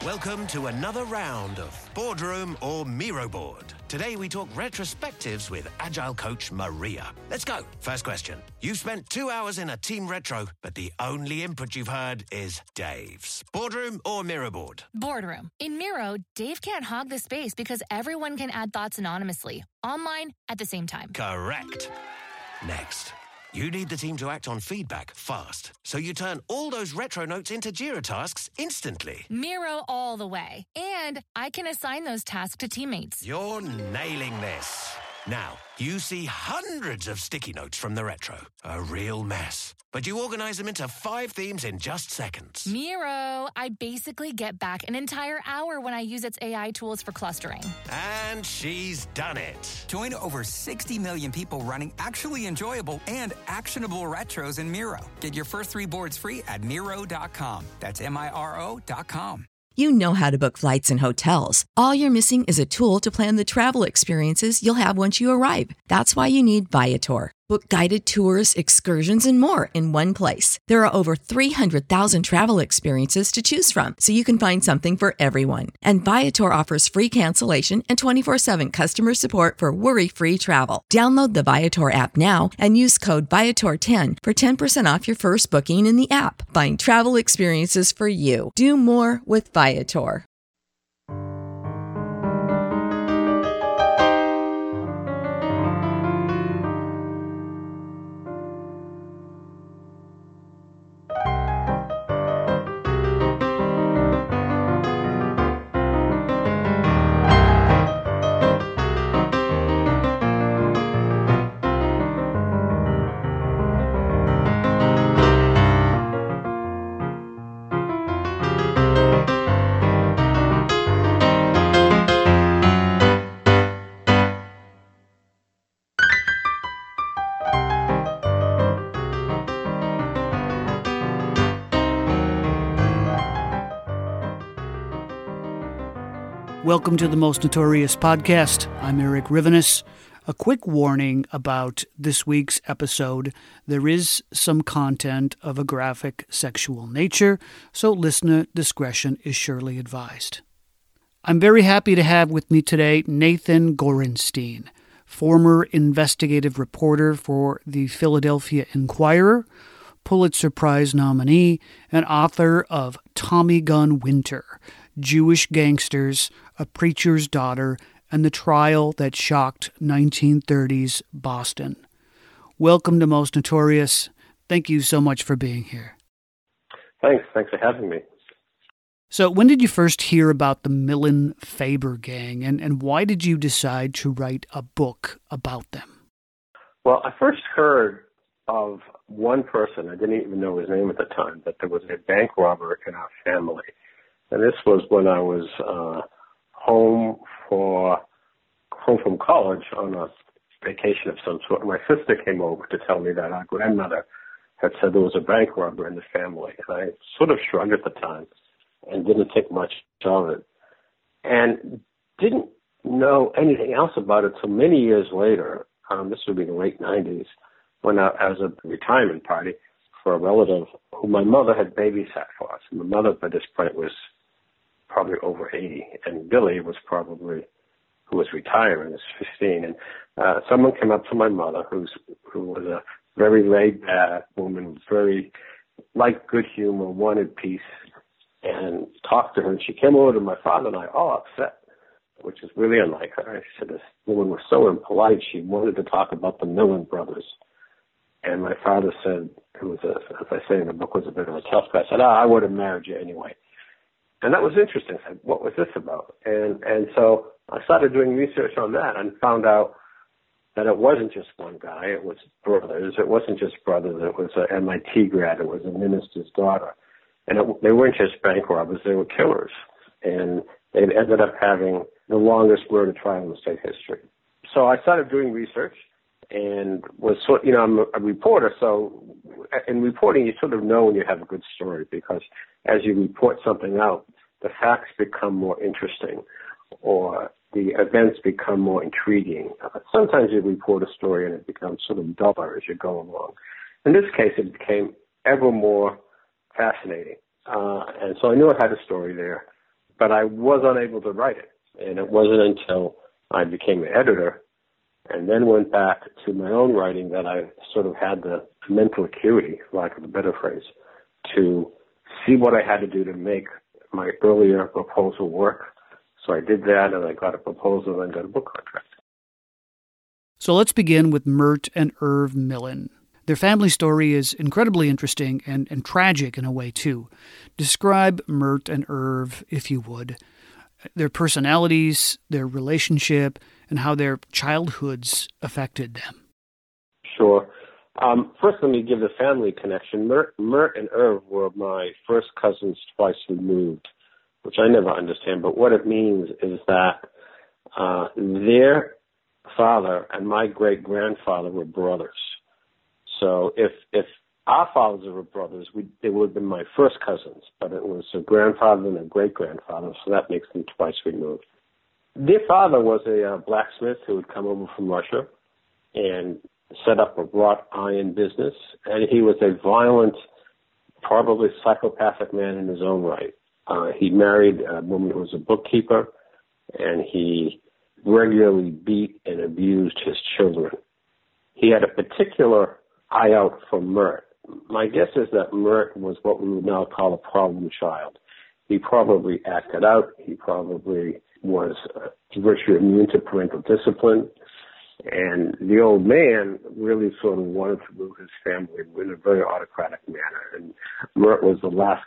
Welcome to another round of Boardroom or Miro Board. Today we talk retrospectives with Agile coach Maria. Let's go. First question. You've spent 2 hours in a team retro, but the only input you've heard is Dave's. Boardroom or Miro Board? Boardroom. In Miro, Dave can't hog the space because everyone can add thoughts anonymously, online, at the same time. Correct. Next. You need the team to act on feedback fast, so you turn all those retro notes into Jira tasks instantly. Miro all the way. And I can assign those tasks to teammates. You're nailing this. Now, you see hundreds of sticky notes from the retro. A real mess. But you organize them into 5 themes in just seconds. Miro, I basically get back an entire hour when I use its AI tools for clustering. And she's done it. Join over 60 million people running actually enjoyable and actionable retros in Miro. Get your first 3 boards free at Miro.com. That's Miro.com. You know how to book flights and hotels. All you're missing is a tool to plan the travel experiences you'll have once you arrive. That's why you need Viator. Book guided tours, excursions, and more in one place. There are over 300,000 travel experiences to choose from, so you can find something for everyone. And Viator offers free cancellation and 24/7 customer support for worry-free travel. Download the Viator app now and use code Viator10 for 10% off your first booking in the app. Find travel experiences for you. Do more with Viator. Welcome to the Most Notorious Podcast. I'm Eric Rivenis. A quick warning about this week's episode. There is some content of a graphic sexual nature, so listener discretion is surely advised. I'm very happy to have with me today Nathan Gorenstein, former investigative reporter for the Philadelphia Inquirer, Pulitzer Prize nominee, and author of Tommy Gun Winter, Jewish Gangsters, A Preacher's Daughter, and the Trial That Shocked 1930s Boston. Welcome to Most Notorious. Thank you so much for being here. Thanks for having me. So when did you first hear about the Millen Faber gang, and why did you decide to write a book about them? Well, I first heard of one person. I didn't even know his name at the time, but there was a bank robber in our family. And this was when I was home from college on a vacation of some sort. My sister came over to tell me that our grandmother had said there was a bank robber in the family. And I sort of shrugged at the time and didn't think much of it. And didn't know anything else about it until many years later. This would be the late 90s, when I was at a retirement party for a relative who my mother had babysat for us. And my mother, by this point, was probably over 80, and Billy was probably, who was retiring, was 15. And someone came up to my mother, who was a very laid-back woman, very liked good humor, wanted peace, and talked to her. And she came over to my father and I, all upset, which is really unlike her. She said this woman was so impolite, she wanted to talk about the Millen brothers. And my father said, who was, as I say in the book, was a bit of a tough guy, said, I would have married you anyway. And that was interesting. I said, what was this about? And so I started doing research on that and found out that it wasn't just one guy. It was brothers. It wasn't just brothers. It was an MIT grad. It was a minister's daughter. And they weren't just bank robbers. They were killers. And they ended up having the longest murder trial in state history. So I started doing research and was I'm a reporter. So in reporting, you sort of know when you have a good story, because as you report something out, the facts become more interesting, or the events become more intriguing. Sometimes you report a story and it becomes sort of duller as you go along. In this case, it became ever more fascinating. And so I knew I had a story there, but I was unable to write it. And it wasn't until I became an editor and then went back to my own writing that I sort of had the mental acuity, for lack of a better phrase, to see what I had to do to make my earlier proposal work. So I did that, and I got a proposal and got a book contract. So let's begin with Mert and Irv Millen. Their family story is incredibly interesting and tragic in a way, too. Describe Mert and Irv, if you would, their personalities, their relationship, and how their childhoods affected them. Sure. First, let me give the family connection. Mert and Irv were my first cousins twice removed, which I never understand. But what it means is that their father and my great-grandfather were brothers. So if our fathers were brothers, they would have been my first cousins, but it was a grandfather and a great-grandfather, so that makes them twice removed. Their father was a blacksmith who had come over from Russia and set up a wrought iron business, and he was a violent, probably psychopathic man in his own right. He married a woman who was a bookkeeper, and he regularly beat and abused his children. He had a particular eye out for Mert. My guess is that Mert was what we would now call a problem child. He probably acted out. He probably was virtually immune to parental discipline. And the old man really sort of wanted to rule his family in a very autocratic manner. And Mert was the last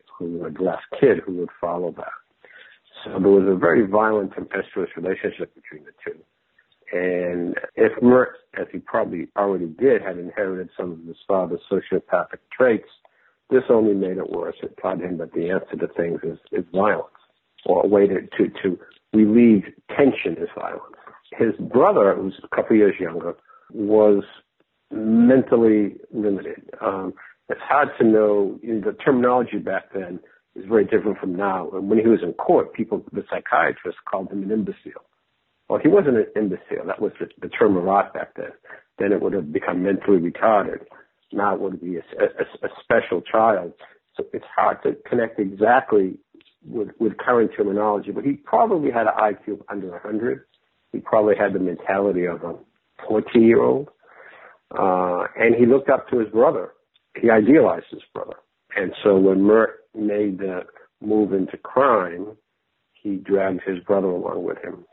kid who would follow that. So there was a very violent, tempestuous relationship between the two. And if Mert, as he probably already did, had inherited some of his father's sociopathic traits, this only made it worse. It taught him that the answer to things is violence, or a way to relieve tension is violence. His brother, who's a couple years younger, was mentally limited. It's hard to know. The terminology back then is very different from now. And when he was in court, the psychiatrists called him an imbecile. Well, he wasn't an imbecile. That was the term of art back then. Then it would have become mentally retarded. Now it would be a special child. So it's hard to connect exactly with current terminology. But he probably had an IQ of under 100. He probably had the mentality of a 14-year-old. And he looked up to his brother. He idealized his brother. And so when Mert made the move into crime, he dragged his brother along with him.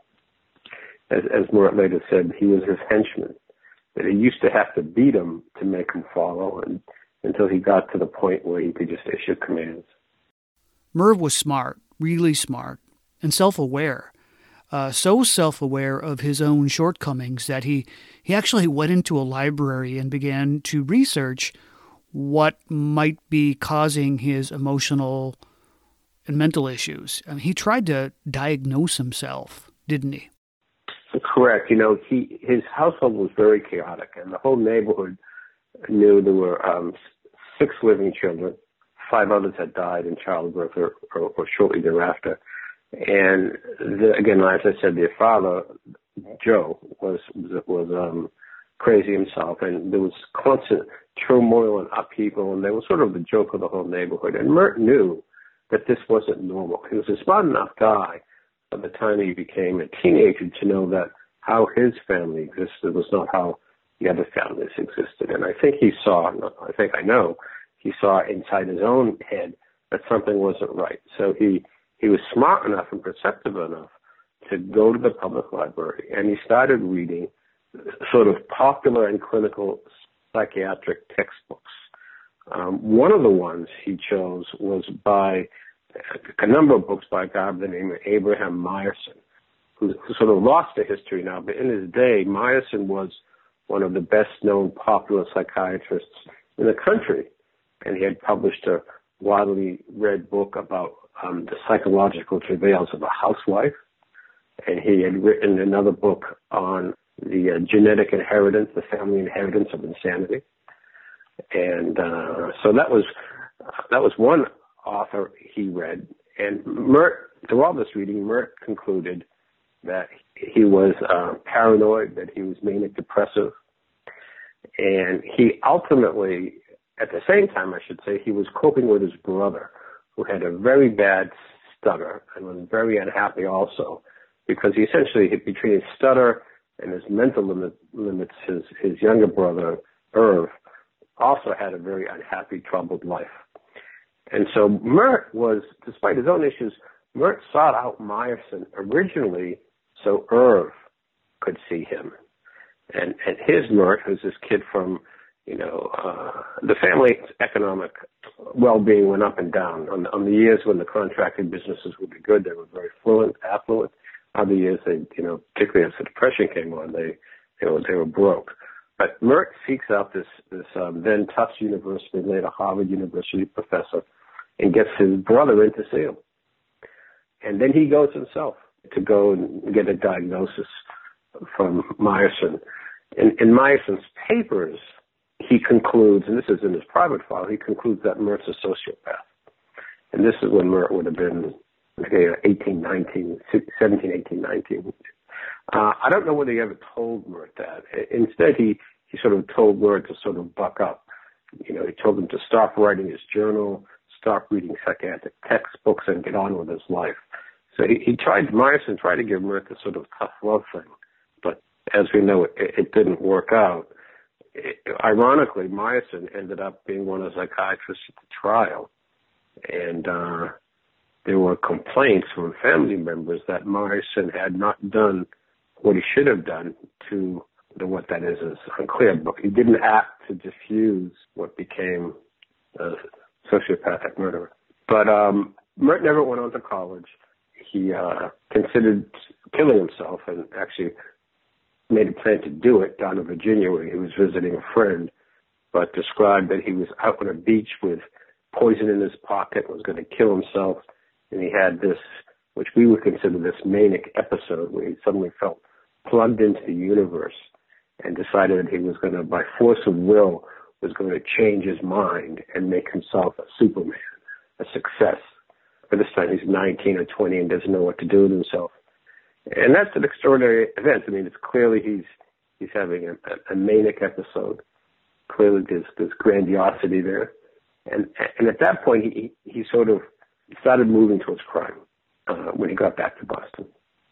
As Mert later said, he was his henchman, that he used to have to beat him to make him follow until he got to the point where he could just issue commands. Merv was smart, really smart, and self-aware. So self-aware of his own shortcomings that he actually went into a library and began to research what might be causing his emotional and mental issues. I mean, he tried to diagnose himself, didn't he? Correct. His household was very chaotic, and the whole neighborhood knew there were 6 living children. 5 others had died in childbirth or shortly thereafter. And again, as I said, their father, Joe, was crazy himself, and there was constant turmoil and upheaval, and they were sort of the joke of the whole neighborhood. And Mert knew that this wasn't normal. He was a smart enough guy by the time he became a teenager to know that how his family existed was not how the other families existed. And I think he saw inside his own head that something wasn't right. So he was smart enough and perceptive enough to go to the public library, and he started reading sort of popular and clinical psychiatric textbooks. One of the ones he chose was by a number of books by a guy by the name of Abraham Myerson, who sort of lost to history now, but in his day, Myerson was one of the best-known popular psychiatrists in the country, and he had published a widely read book about the psychological travails of a housewife, and he had written another book on the genetic inheritance, the family inheritance of insanity, and so that was one author he read. And Mert, through all this reading, Mert concluded that he was paranoid, that he was manic depressive, and he ultimately, at the same time, I should say, he was coping with his brother, who had a very bad stutter and was very unhappy also because he essentially, between his stutter and his mental limits, his younger brother, Irv, also had a very unhappy, troubled life. And so Mert was, despite his own issues, Mert sought out Meyerson originally so Irv could see him. And his Mert, who's this kid from, the family's economic well-being went up and down. On the years when the contracting businesses would be good, they were very affluent. Other years, particularly as the Depression came on, they were broke. But Mert seeks out this then Tufts University, later Harvard University professor, and gets his brother in to see him. And then he goes himself to go and get a diagnosis from Meyerson. In Meyerson's papers, he concludes, and this is in his private file, he concludes that Mert's a sociopath. And this is when Mert would have been 17, 18, 19. I don't know whether he ever told Mert that. Instead, he sort of told Mert to sort of buck up. He told him to stop writing his journal, stop reading psychiatric textbooks, and get on with his life. So Meyerson tried to give Mert a sort of tough love thing. But as we know, it didn't work out. Ironically, Meyerson ended up being one of the psychiatrists at the trial. And there were complaints from family members that Meyerson had not done what he should have done to what that is unclear, but he didn't act to diffuse what became a sociopathic murderer. But Mert never went on to college. He considered killing himself and actually made a plan to do it down in Virginia where he was visiting a friend, but described that he was out on a beach with poison in his pocket, was going to kill himself, and he had this, which we would consider this manic episode where he suddenly felt plugged into the universe and decided that he was going to, by force of will, was going to change his mind and make himself a Superman, a success. By this time he's 19 or 20 and doesn't know what to do with himself. And that's an extraordinary event. I mean, it's clearly he's having a manic episode. Clearly there's grandiosity there. And at that point, he sort of started moving towards crime when he got back to Boston.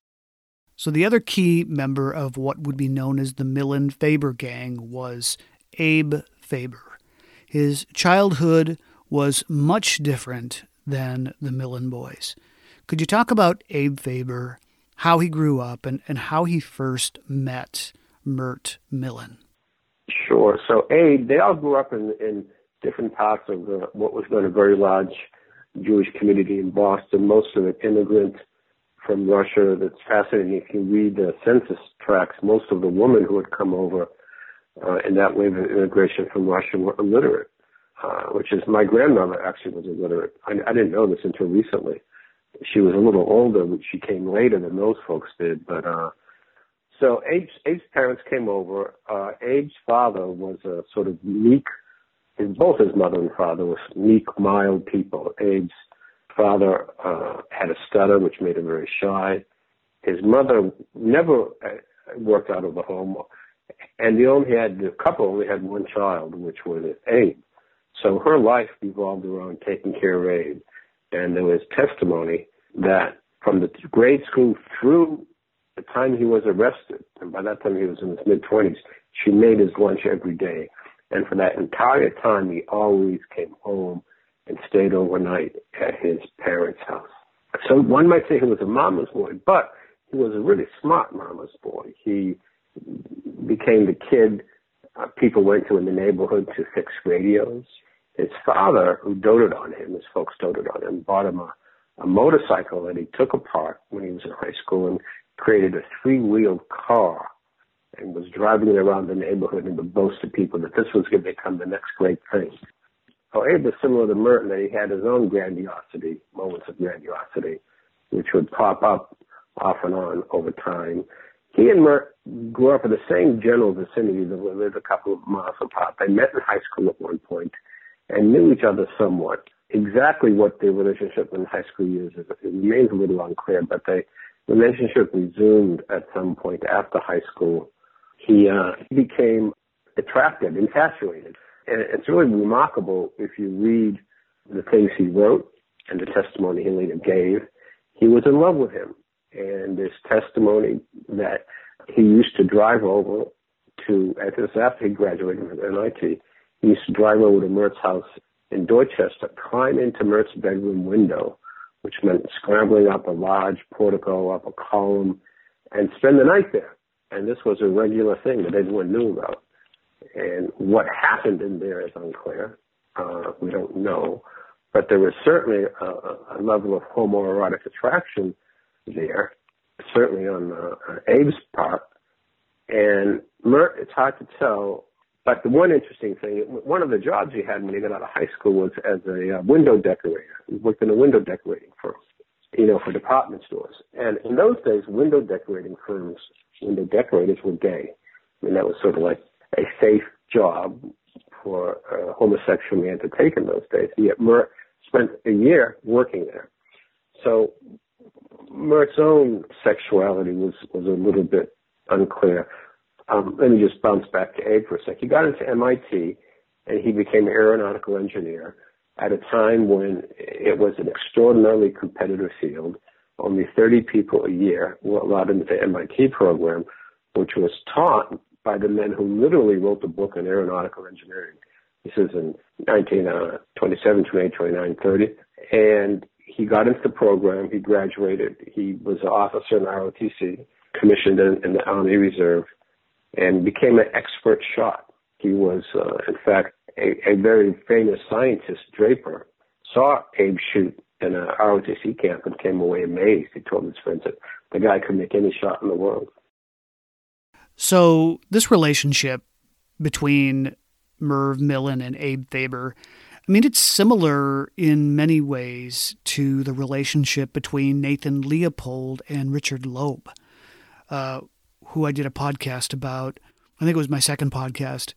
So the other key member of what would be known as the Millen-Faber gang was Abe Faber. His childhood was much different than the Millen boys. Could you talk about Abe Faber, how he grew up, and how he first met Mert Millen? Sure. So Abe, they all grew up in different parts of what was then a very large Jewish community in Boston, most of it immigrant from Russia. That's fascinating. If you read the census tracts, most of the women who had come over in that wave of immigration from Russia were illiterate, which is my grandmother actually was illiterate. I didn't know this until recently. She was a little older, but she came later than those folks did. But so Abe's parents came over. Abe's father was a sort of meek. Both his mother and father were meek, mild people. Abe's father had a stutter, which made him very shy. His mother never worked out of the home, and the couple only had one child, which was Abe. So her life revolved around taking care of Abe. And there was testimony that from the grade school through the time he was arrested, and by that time he was in his mid-20s, she made his lunch every day. And for that entire time, he always came home and stayed overnight at his parents' house. So one might say he was a mama's boy, but he was a really smart mama's boy. He became the kid people went to in the neighborhood to fix radios. His father, who doted on him, his folks doted on him, bought him a motorcycle that he took apart when he was in high school and created a three-wheeled car and was driving it around the neighborhood and would boast to people that this was going to become the next great thing. So Abe was similar to Merton, that he had his own grandiosity, moments of grandiosity, which would pop up off and on over time. He and Mert grew up in the same general vicinity that lived a couple of miles apart. They met in high school at one point and knew each other somewhat. Exactly what their relationship in high school years is, it remains a little unclear, but the relationship resumed at some point after high school. He became attracted, infatuated. And it's really remarkable if you read the things he wrote and the testimony he later gave. he was in love with him. And there's testimony that he used to drive over to, after he graduated from MIT, he used to drive over to Mert's house in Dorchester, climb into Mert's bedroom window, which meant scrambling up a large portico, up a column, and spend the night there. And this was a regular thing that everyone knew about. And what happened in there is unclear. We don't know. But there was certainly a level of homoerotic attraction there, certainly on Abe's part. And Mert, it's hard to tell. But the one interesting thing, one of the jobs he had when he got out of high school was as a window decorator. He worked in a window decorating firm, for department stores. And in those days, window decorating firms, window decorators were gay. I mean, that was sort of like a safe job for a homosexual man to take in those days. Yet Mert spent a year working there. So Mert's own sexuality was a little bit unclear. Let me just bounce back to Abe for a sec. He got into MIT, and he became an aeronautical engineer at a time when it was an extraordinarily competitive field. Only 30 people a year were allowed into the MIT program, which was taught by the men who literally wrote the book on aeronautical engineering. This is in 1927, 28, 29, 30. And he got into the program. He graduated. He was an officer in ROTC, commissioned in the Army Reserve, and became an expert shot. He was, in fact, a very famous scientist, Draper, saw Abe shoot in a ROTC camp and came away amazed. He told his friends that the guy could make any shot in the world. So this relationship between Merv Millen and Abe Faber, I mean, it's similar in many ways to the relationship between Nathan Leopold and Richard Loeb, who I did a podcast about. I think it was my second podcast.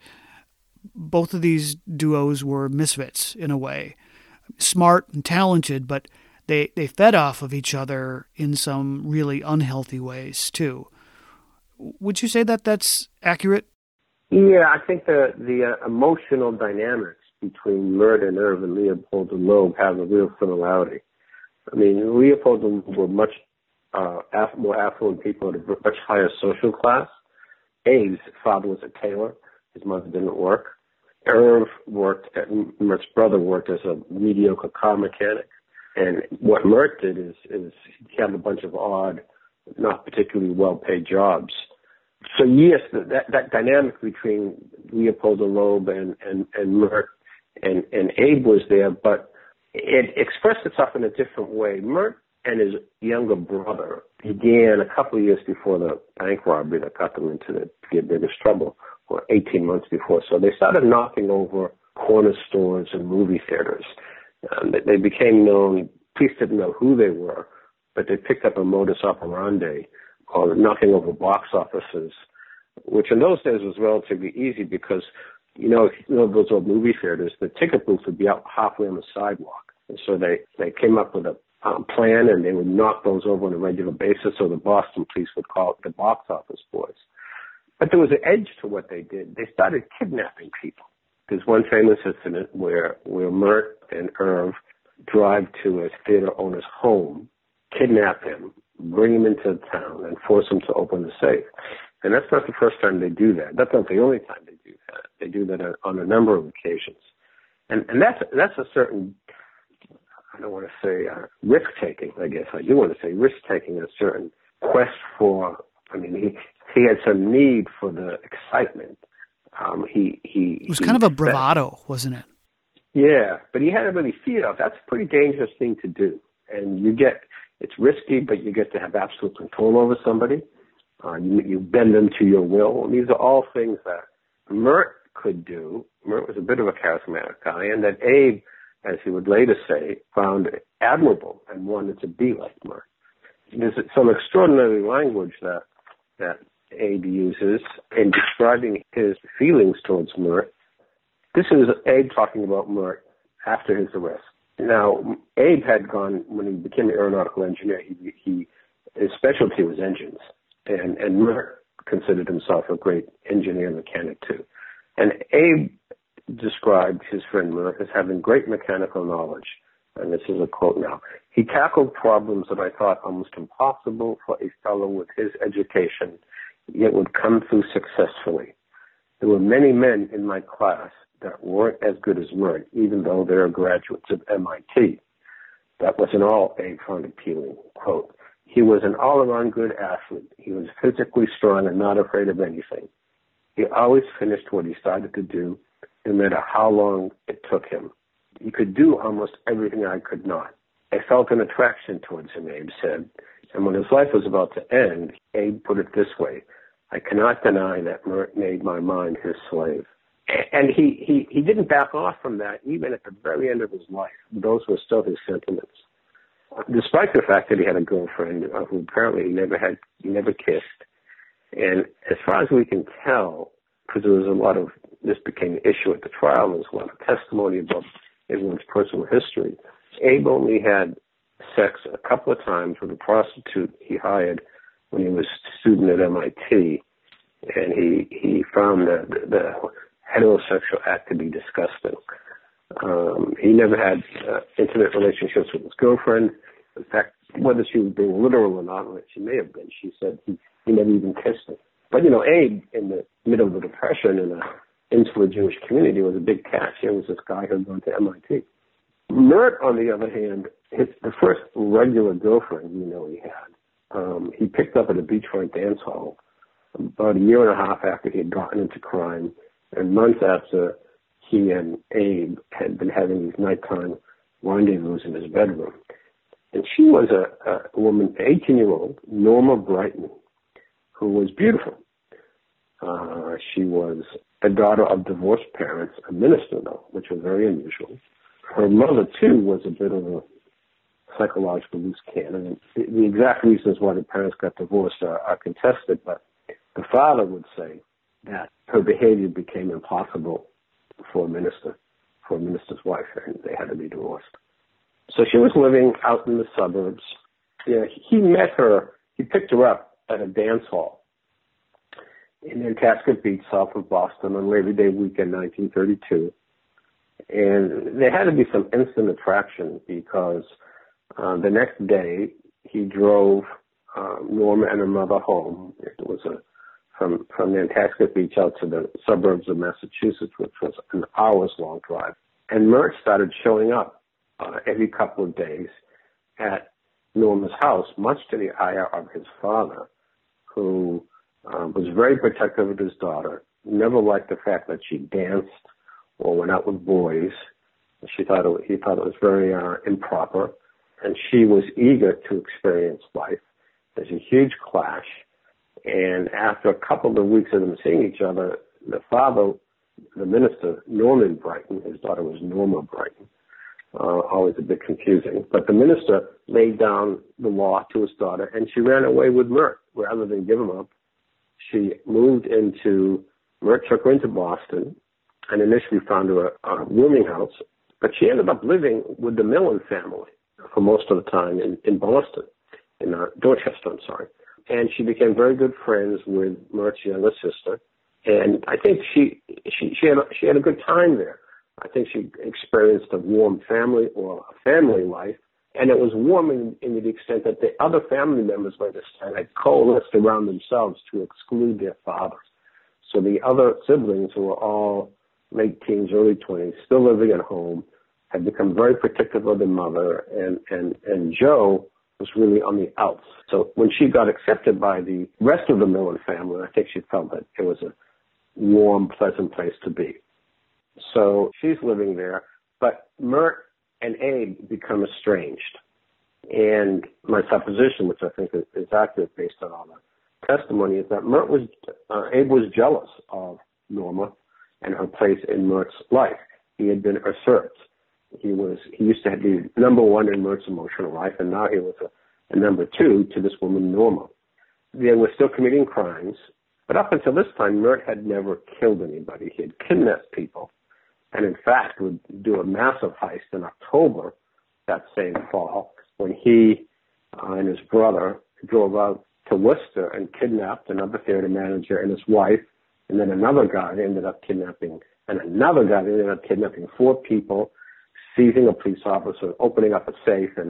Both of these duos were misfits in a way. Smart and talented, but they fed off of each other in some really unhealthy ways, too. Would you say that that's accurate? Yeah, I think the emotional dynamics between Mert and Irv and Leopold and Loeb have a real similarity. I mean, Leopold and Loeb were much more affluent people at a much higher social class. Abe's father was a tailor. His mother didn't work. Irv Mert's brother worked as a mediocre car mechanic. And what Mert did is he had a bunch of odd, not particularly well-paid jobs. So yes, that dynamic between Leopold and Loeb and Mert and Abe was there, but it expressed itself in a different way. Mert and his younger brother began a couple of years before the bank robbery that got them into the biggest trouble, or 18 months before. So they started knocking over corner stores and movie theaters. They became known. Police didn't know who they were, but they picked up a modus operandi called knocking over box offices, which in those days was relatively easy because, those old movie theaters, the ticket booths would be out halfway on the sidewalk. And so they came up with a plan, and they would knock those over on a regular basis, so the Boston police would call it the box office boys. But there was an edge to what they did. They started kidnapping people. There's one famous incident where Mert and Irv drive to a theater owner's home, kidnap him, bring him into town, and force him to open the safe. And that's not the first time they do that. That's not the only time they do that. They do that on a number of occasions. And that's a certain, I don't want to say risk-taking, I guess. I do want to say risk-taking, a certain quest for, he had some need for the excitement. It was kind of a bravado, wasn't it? Yeah, but he had to really feed off. That's a pretty dangerous thing to do. And it's risky, but you get to have absolute control over somebody. You bend them to your will. And these are all things that Mert could do. Mert was a bit of a charismatic guy, and that Abe, as he would later say, found admirable and wanted to be like Mert. There's some extraordinary language that Abe uses in describing his feelings towards Mert. This is Abe talking about Mert after his arrest. Now, Abe had gone, when he became an aeronautical engineer, his specialty was engines. And Mert considered himself a great engineer and mechanic, too. And Abe described his friend Mert as having great mechanical knowledge. And this is a quote now. He tackled problems that I thought almost impossible for a fellow with his education, yet would come through successfully. There were many men in my class that weren't as good as Mert, even though they are graduates of MIT. That wasn't all Abe found appealing. Quote, he was an all-around good athlete. He was physically strong and not afraid of anything. He always finished what he started to do, no matter how long it took him. He could do almost everything I could not. I felt an attraction towards him, Abe said. And when his life was about to end, Abe put it this way, I cannot deny that Mert made my mind his slave. And he didn't back off from that, even at the very end of his life. Those were still his sentiments. Despite the fact that he had a girlfriend who apparently he never kissed. And as far as we can tell, because there was this became an issue at the trial, there was a lot of testimony about everyone's personal history. Abe only had sex a couple of times with a prostitute he hired when he was a student at MIT, and he found the heterosexual act to be disgusting. He never had intimate relationships with his girlfriend. In fact, whether she was being literal or not, she may have been. She said he never even kissed her. But, Abe, in the middle of the Depression in an insular Jewish community, was a big catch. He was this guy who had gone to MIT. Mert, on the other hand, the first regular girlfriend he had, he picked up at a beachfront dance hall about a year and a half after he had gotten into crime, and months after he and Abe had been having these nighttime rendezvous in his bedroom. And she was a woman, 18-year-old, Norma Brighton, who was beautiful. She was a daughter of divorced parents, a minister, though, which was very unusual. Her mother, too, was a bit of a psychological loose cannon. And the exact reasons why the parents got divorced are contested, but the father would say that her behavior became impossible for a minister's wife, and they had to be divorced. So she was living out in the suburbs. He picked her up at a dance hall in Nantasket Beach, south of Boston, on Labor Day weekend, 1932. And there had to be some instant attraction because the next day he drove Norma and her mother home. It was from Nantasket Beach out to the suburbs of Massachusetts, which was an hours-long drive. And Mert started showing up every couple of days at Norma's house, much to the ire of his father, who was very protective of his daughter, never liked the fact that she danced or went out with boys. He thought it was very improper, and she was eager to experience life. There's a huge clash, and after a couple of weeks of them seeing each other, the father, the minister, Norman Brighton, his daughter was Norma Brighton, always a bit confusing, but the minister laid down the law to his daughter, and she ran away with Mert. Rather than give him up, she Mert took her into Boston, and initially found her a rooming house, but she ended up living with the Millen family for most of the time in Boston, in Dorchester, I'm sorry. And she became very good friends with Mert's younger sister, and I think she had a good time there. I think she experienced a warm family or a family life, and it was warm in the extent that the other family members by this time had coalesced around themselves to exclude their fathers. So the other siblings, who were all late teens, early 20s, still living at home, had become very protective of their mother, and Joe was really on the outs. So when she got accepted by the rest of the Millen family, I think she felt that it was a warm, pleasant place to be. So she's living there, but Mert and Abe become estranged. And my supposition, which I think is accurate based on all the testimony, is that Abe was jealous of Norma and her place in Mert's life. He had been usurped. He used to be number one in Mert's emotional life, and now he was a number two to this woman, Norma. They were still committing crimes, but up until this time, Mert had never killed anybody. He had kidnapped people, and in fact would do a massive heist in October that same fall when he and his brother drove out to Worcester and kidnapped another theater manager and his wife, and then another guy ended up kidnapping, and another guy ended up kidnapping 4 people, seizing a police officer, opening up a safe, and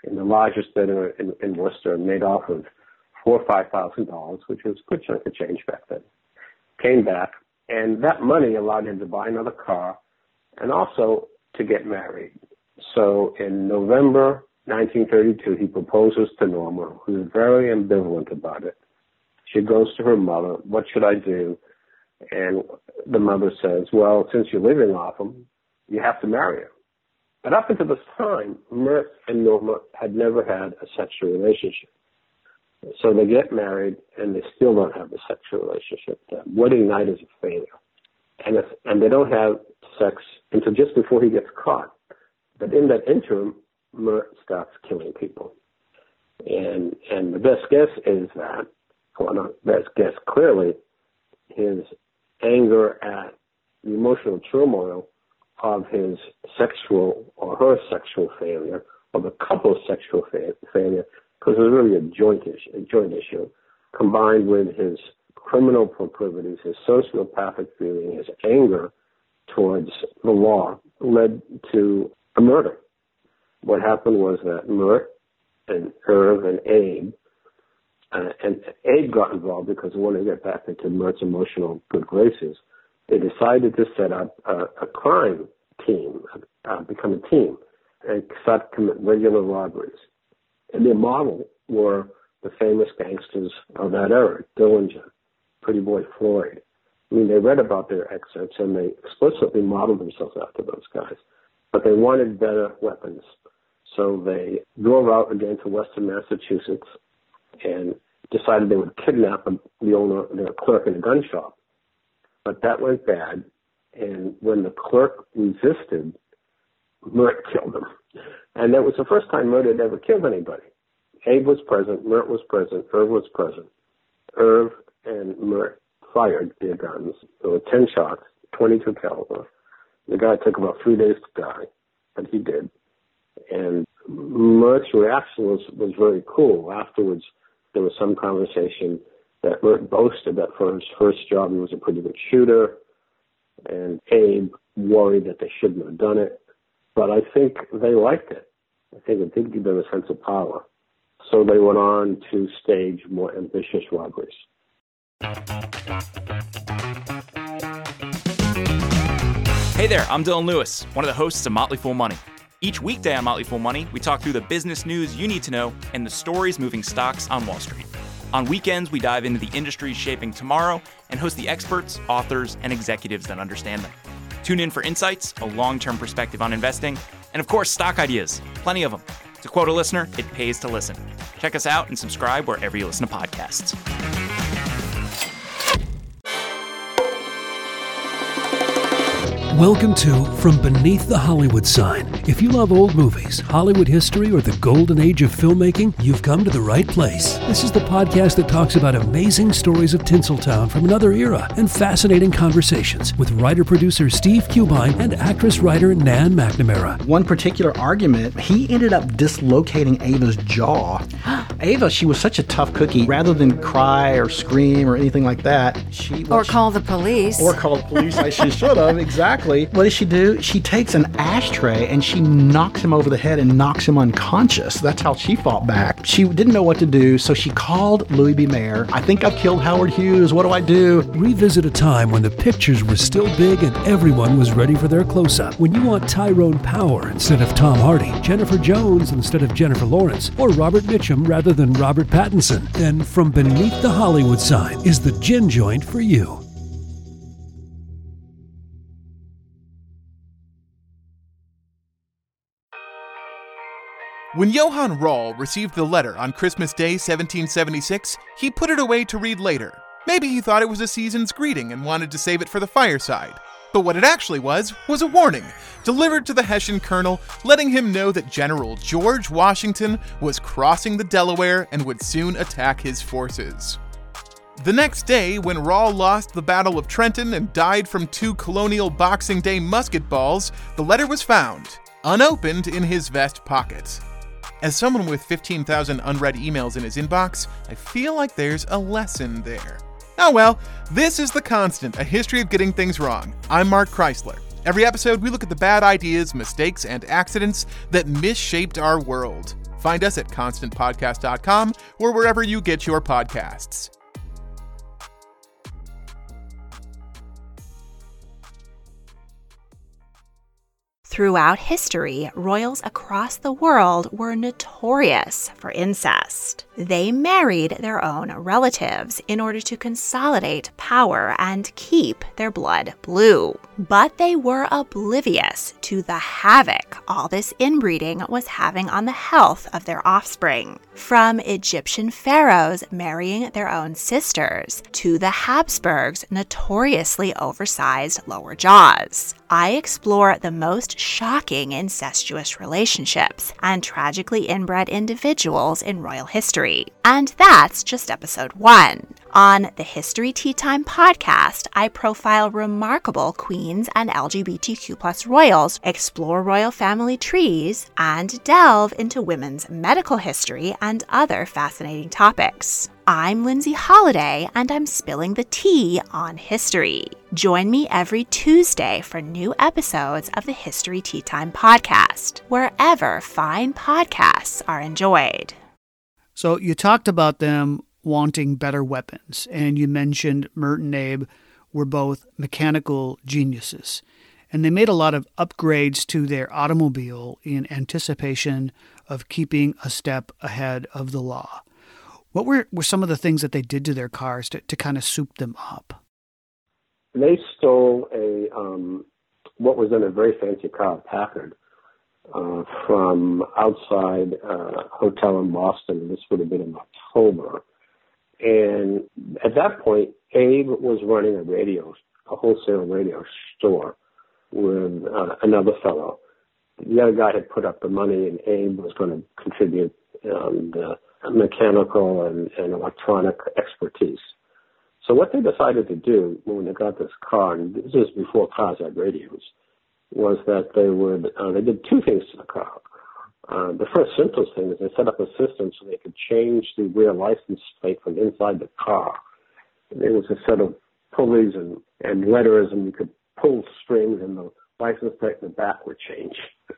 in the largest bidder in Worcester, made off of $4,000 or $5,000, which was a good chunk of change back then. Came back, and that money allowed him to buy another car and also to get married. So in November 1932, he proposes to Norma, who's very ambivalent about it. She goes to her mother, what should I do? And the mother says, well, since you're living off him, you have to marry him. But up until this time, Mert and Norma had never had a sexual relationship. So they get married, and they still don't have a sexual relationship. The wedding night is a failure. And they don't have sex until just before he gets caught. But in that interim, Mert starts killing people. And the best guess is that, well, not best guess, clearly, his anger at the emotional turmoil of his sexual or her sexual failure, or the couple's sexual failure, because it was really a joint issue, combined with his criminal proclivities, his sociopathic feeling, his anger towards the law, led to a murder. What happened was that Mert and Irv and Abe got involved because they wanted to get back into Mert's emotional good graces. They decided to set up a crime team, become a team, and start to commit regular robberies. And their model were the famous gangsters of that era, Dillinger, Pretty Boy Floyd. I mean, they read about their excerpts and they explicitly modeled themselves after those guys. But they wanted better weapons. So they drove out again to Western Massachusetts and decided they would kidnap the owner, their clerk in a gun shop. But that went bad. And when the clerk resisted, Mert killed him. And that was the first time Mert had ever killed anybody. Abe was present, Mert was present, Irv was present. Irv and Mert fired their guns. There were 10 shots, 22 caliber. The guy took about 3 days to die, but he did. And Mert's reaction was very cool. Afterwards, there was some conversation that Mert boasted that for his first job he was a pretty good shooter, and Abe worried that they shouldn't have done it. But I think they liked it. I think it did give them a sense of power. So they went on to stage more ambitious robberies. Hey there, I'm Dylan Lewis, one of the hosts of Motley Fool Money. Each weekday on Motley Fool Money, we talk through the business news you need to know and the stories moving stocks on Wall Street. On weekends, we dive into the industries shaping tomorrow and host the experts, authors, and executives that understand them. Tune in for insights, a long-term perspective on investing, and of course, stock ideas. Plenty of them. To quote a listener, it pays to listen. Check us out and subscribe wherever you listen to podcasts. Welcome to From Beneath the Hollywood Sign. If you love old movies, Hollywood history, or the golden age of filmmaking, you've come to the right place. This is the podcast that talks about amazing stories of Tinseltown from another era and fascinating conversations with writer-producer Steve Cubine and actress-writer Nan McNamara. One particular argument, he ended up dislocating Ava's jaw. Ava, she was such a tough cookie. Rather than cry or scream or anything like that, Or call the police. She should have, exactly. What does she do? She takes an ashtray and she knocks him over the head and knocks him unconscious. That's how she fought back. She didn't know what to do, so she called Louis B. Mayer. I think I've killed Howard Hughes. What do I do? Revisit a time when the pictures were still big and everyone was ready for their close-up. When you want Tyrone Power instead of Tom Hardy, Jennifer Jones instead of Jennifer Lawrence, or Robert Mitchum rather than Robert Pattinson, then From Beneath the Hollywood Sign is the gin joint for you. When Johann Rall received the letter on Christmas Day 1776, he put it away to read later. Maybe he thought it was a season's greeting and wanted to save it for the fireside. But what it actually was a warning, delivered to the Hessian colonel, letting him know that General George Washington was crossing the Delaware and would soon attack his forces. The next day, when Rall lost the Battle of Trenton and died from 2 colonial Boxing Day musket balls, the letter was found, unopened in his vest pocket. As someone with 15,000 unread emails in his inbox, I feel like there's a lesson there. Oh well, this is The Constant, a history of getting things wrong. I'm Mark Chrysler. Every episode, we look at the bad ideas, mistakes, and accidents that misshaped our world. Find us at constantpodcast.com or wherever you get your podcasts. Throughout history, royals across the world were notorious for incest. They married their own relatives in order to consolidate power and keep their blood blue. But they were oblivious to the havoc all this inbreeding was having on the health of their offspring. From Egyptian pharaohs marrying their own sisters to the Habsburgs' notoriously oversized lower jaws, I explore the most shocking incestuous relationships and tragically inbred individuals in royal history. And that's just episode 1. On the History Tea Time podcast, I profile remarkable queens and LGBTQ+ royals, explore royal family trees, and delve into women's medical history and other fascinating topics. I'm Lindsay Holiday, and I'm spilling the tea on history. Join me every Tuesday for new episodes of the History Tea Time podcast, wherever fine podcasts are enjoyed. So you talked about them wanting better weapons, and you mentioned Mert and Abe were both mechanical geniuses, and they made a lot of upgrades to their automobile in anticipation of keeping a step ahead of the law. What were some of the things that they did to their cars to kind of soup them up? They stole what was then a very fancy car, Packard, from outside a hotel in Boston. This would have been in October. And at that point, Abe was running a wholesale radio store with another fellow. The other guy had put up the money, and Abe was going to contribute the mechanical and electronic expertise. So what they decided to do when they got this car, and this is before cars had radios, was that they did two things to the car. The first simplest thing is they set up a system so they could change the rear license plate from inside the car. There was a set of pulleys and letters, and you could pull strings, and the license plate in the back would change.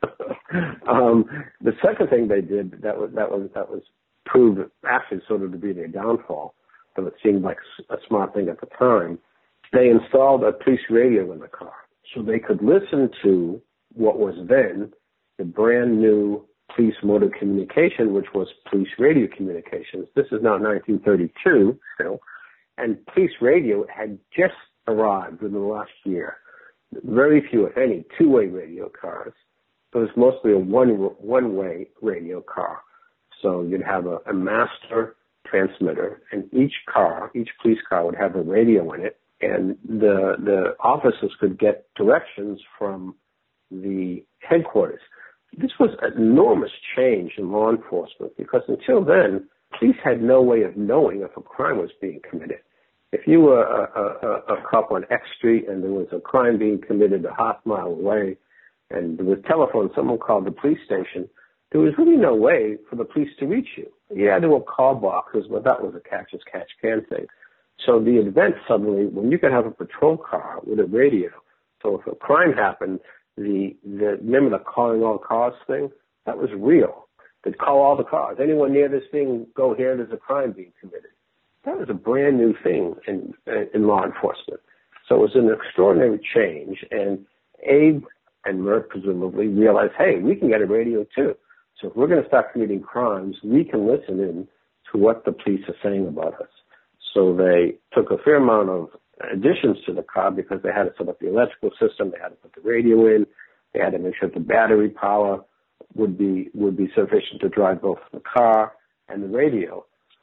The second thing they did that was proved actually sort of to be their downfall, but it seemed like a smart thing at the time. They installed a police radio in the car, so they could listen to what was then the brand new police motor communication, which was police radio communications. This is now 1932 still, and police radio had just arrived in the last year. Very few, if any, two-way radio cars. It was mostly a one-way radio car. So you'd have a master transmitter, and each police car would have a radio in it, and the officers could get directions from the headquarters. This was an enormous change in law enforcement because until then, police had no way of knowing if a crime was being committed. If you were a cop on X Street and there was a crime being committed a half mile away and there was telephone, someone called the police station, there was really no way for the police to reach you. You had to have call boxes, but that was a catch-as-catch-can thing. So the event suddenly, when you could have a patrol car with a radio, so if a crime happened, remember the calling all cars thing? That was real. They'd call all the cars. Anyone near this thing, go here, there's a crime being committed. That was a brand new thing in law enforcement. So it was an extraordinary change, and Abe and Mert presumably realized, hey, we can get a radio too. So if we're going to start committing crimes, we can listen in to what the police are saying about us. So they took a fair amount of additions to the car because they had to set up the electrical system, they had to put the radio in, they had to make sure the battery power would be sufficient to drive both the car and the radio.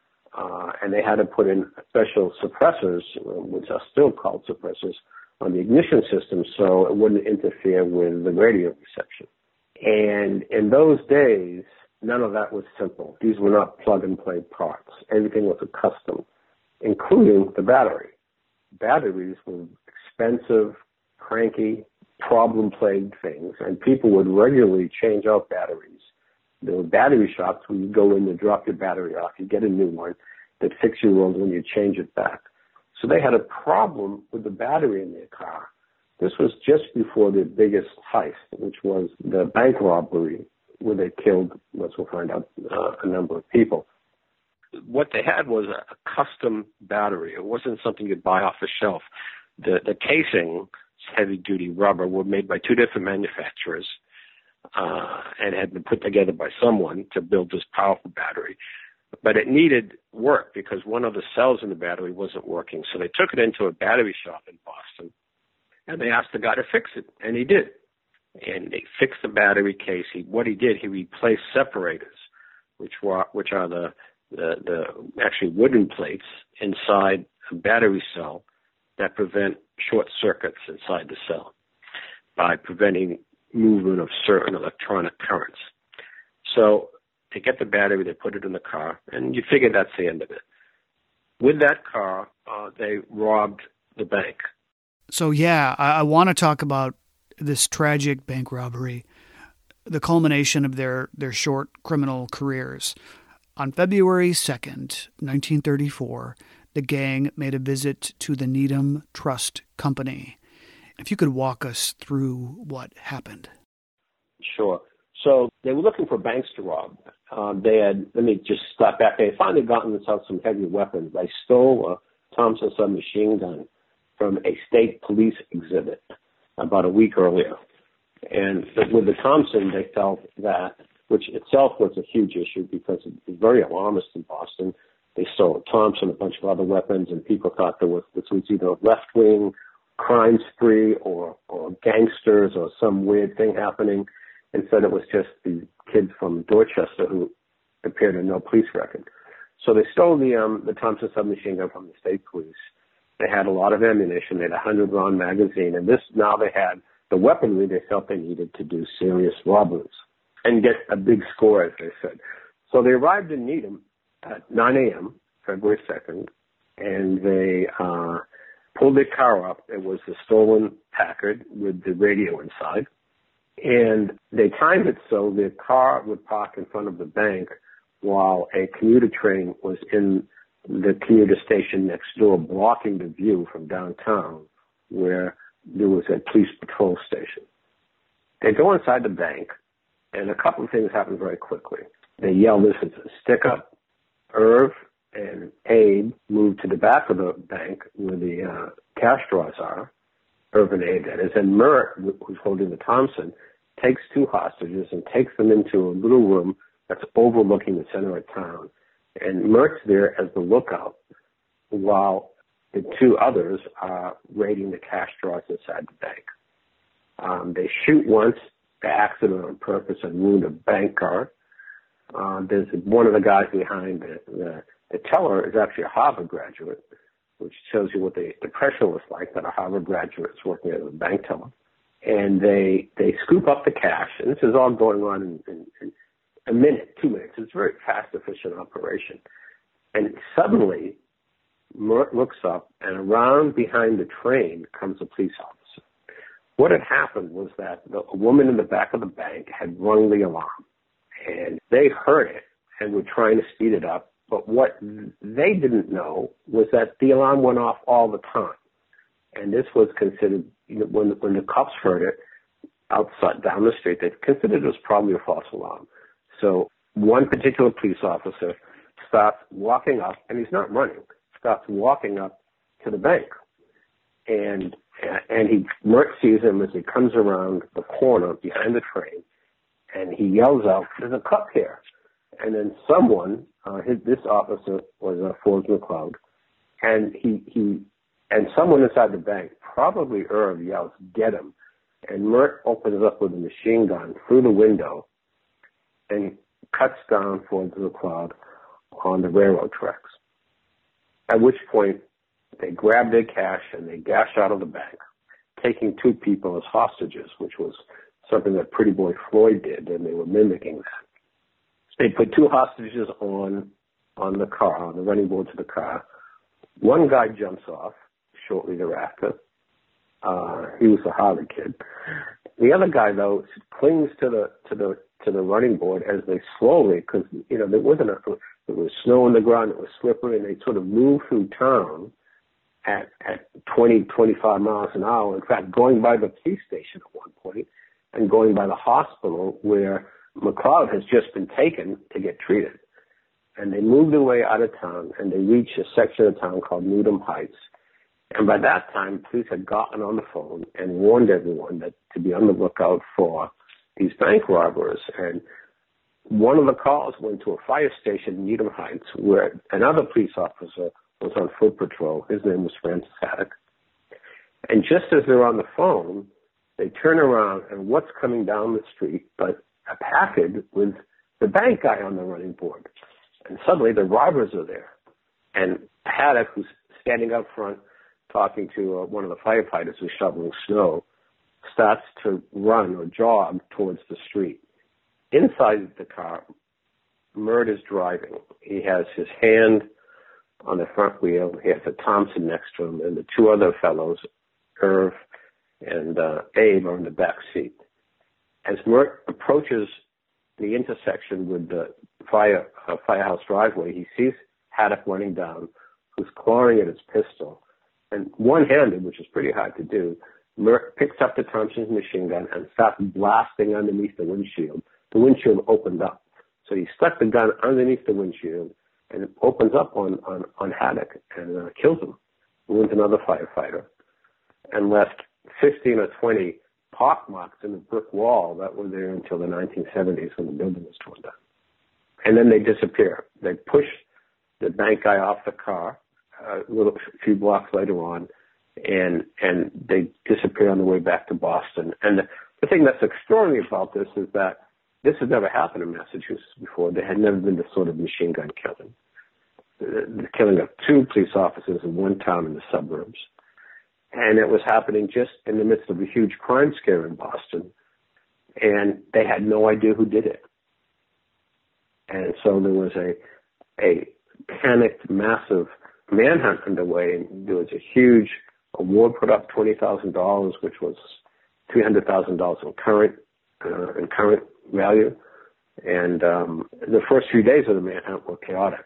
And they had to put in special suppressors, which are still called suppressors, on the ignition system so it wouldn't interfere with the radio reception. And in those days, none of that was simple. These were not plug-and-play parts. Everything was a custom, including the battery. Batteries were expensive, cranky, problem-plagued things, and people would regularly change out batteries. There were battery shops where you go in and drop your battery off, you get a new one that fix your world when you change it back. So they had a problem with the battery in their car. This was just before the biggest heist, which was the bank robbery where they killed, as we'll find out, a number of people. What they had was a custom battery. It wasn't something you'd buy off the shelf. The casing, heavy-duty rubber, were made by two different manufacturers and had been put together by someone to build this powerful battery. But it needed work because one of the cells in the battery wasn't working. So they took it into a battery shop in Boston, and they asked the guy to fix it, and he did. And they fixed the battery case. He replaced separators, which are the actually wooden plates inside a battery cell that prevent short circuits inside the cell by preventing movement of certain electronic currents. So they get the battery, they put it in the car, and you figure that's the end of it. With that car, they robbed the bank. So, yeah, I want to talk about this tragic bank robbery, the culmination of their short criminal careers. On February 2nd, 1934, the gang made a visit to the Needham Trust Company. If you could walk us through what happened. Sure. So they were looking for banks to rob. Let me just stop back. They had finally gotten themselves some heavy weapons. They stole a Thompson submachine gun from a state police exhibit about a week earlier. And with the Thompson, they felt that, which itself was a huge issue because it was very alarmist in Boston. They stole a Thompson, a bunch of other weapons, and people thought this was either a left-wing crime spree or gangsters or some weird thing happening. Instead, it was just these kids from Dorchester who appeared in no police record. So they stole the Thompson submachine gun from the state police. They had a lot of ammunition. They had a 100-round magazine. And now they had the weaponry they felt they needed to do serious robberies and get a big score, as they said. So they arrived in Needham at 9 a.m., February 2nd, and they pulled their car up. It was the stolen Packard with the radio inside. And they timed it so the car would park in front of the bank while a commuter train was in the commuter station next door, blocking the view from downtown where there was a police patrol station. They go inside the bank, and a couple of things happen very quickly. They yell, "This is a stick-up." Irv and Abe move to the back of the bank where the cash drawers are. Irv and Abe, that is. And Mert, who's holding the Thompson, takes two hostages and takes them into a little room that's overlooking the center of town. And Mert's there as the lookout while the two others are raiding the cash drawers inside the bank. They shoot once, by accident on purpose, and wound a bank guard. There's one of the guys behind the teller is actually a Harvard graduate, which shows you what the pressure was like that a Harvard graduate is working as a bank teller. And they scoop up the cash, and this is all going on in a minute, 2 minutes. It's a very fast, efficient operation. And suddenly, Mert looks up, and around behind the train comes a police officer. What had happened was that a woman in the back of the bank had rung the alarm, and they heard it and were trying to speed it up. But what they didn't know was that the alarm went off all the time. And this was considered, when the cops heard it outside down the street, they considered it was probably a false alarm. So one particular police officer starts walking up, and he's not running, starts walking up to the bank. And Mert sees him as he comes around the corner behind the train, and he yells out, "There's a cup here." And then someone, this officer was Forbes McCloud, and someone inside the bank, probably Irv, yells, "Get him." And Mert opens up with a machine gun through the window and cuts down Forbes McCloud on the railroad tracks. At which point, they grab their cash and they dash out of the bank, taking two people as hostages, which was something that Pretty Boy Floyd did, and they were mimicking that. They put two hostages on the car, on the running board to the car. One guy jumps off shortly thereafter. He was a Harvard kid. The other guy, though, clings to the running board as they slowly, because there was snow on the ground, it was slippery, and they sort of moved through town at 20, 25 miles an hour. In fact, going by the police station at one point and going by the hospital where McLeod has just been taken to get treated. And they moved away out of town, and they reached a section of town called Needham Heights. And by that time, police had gotten on the phone and warned everyone that to be on the lookout for these bank robbers. And one of the calls went to a fire station in Needham Heights where another police officer was on foot patrol. His name was Francis Haddock. And just as they're on the phone, they turn around, and what's coming down the street but a package with the bank guy on the running board. And suddenly the robbers are there. And Haddock, who's standing up front talking to one of the firefighters who's shoveling snow, starts to run or jog towards the street. Inside the car, Mert is driving. He has his hand on the front wheel. He has a Thompson next to him, and the two other fellows, Irv and Abe, are in the back seat. As Mert approaches the intersection with the firehouse driveway, he sees Haddock running down, who's clawing at his pistol. And one-handed, which is pretty hard to do, Mert picks up the Thompson's machine gun and starts blasting underneath the windshield. The windshield opened up. So he stuck the gun underneath the windshield, and it opens up on Haddock and kills him. Wounds another firefighter, and left 15 or 20 pock marks in the brick wall that were there until the 1970s when the building was torn down. And then they disappear. They push the bank guy off the car a few blocks later on, and they disappear on the way back to Boston. And the thing that's extraordinary about this is that this has never happened in Massachusetts before. There had never been this sort of machine gun killing. The killing of 2 police officers in one town in the suburbs. And it was happening just in the midst of a huge crime scare in Boston. And they had no idea who did it. And so there was a panicked, massive manhunt underway, and there was a huge award put up, $20,000, which was $300,000 in current value. And the first few days of the manhunt were chaotic.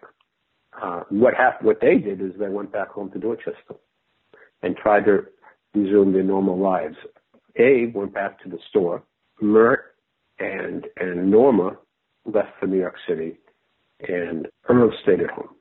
What they did is they went back home to Dorchester and tried to resume their normal lives. Abe went back to the store. Mert and Norma left for New York City, and Irv stayed at home.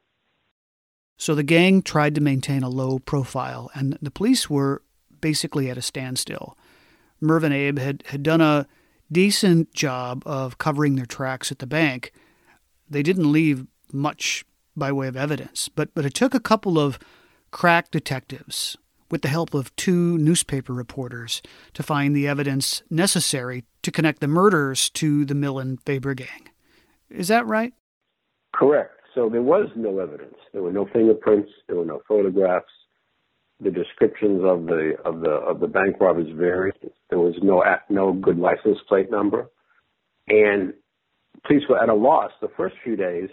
So the gang tried to maintain a low profile, and the police were basically at a standstill. Merv and Abe had done a decent job of covering their tracks at the bank. They didn't leave much by way of evidence, but it took a couple of crack detectives with the help of 2 newspaper reporters to find the evidence necessary to connect the murders to the Millen-Faber gang. Is that right? Correct. So there was no evidence. There were no fingerprints. There were no photographs. The descriptions of the bank robbers varied. There was no good license plate number, and police were at a loss. The first few days,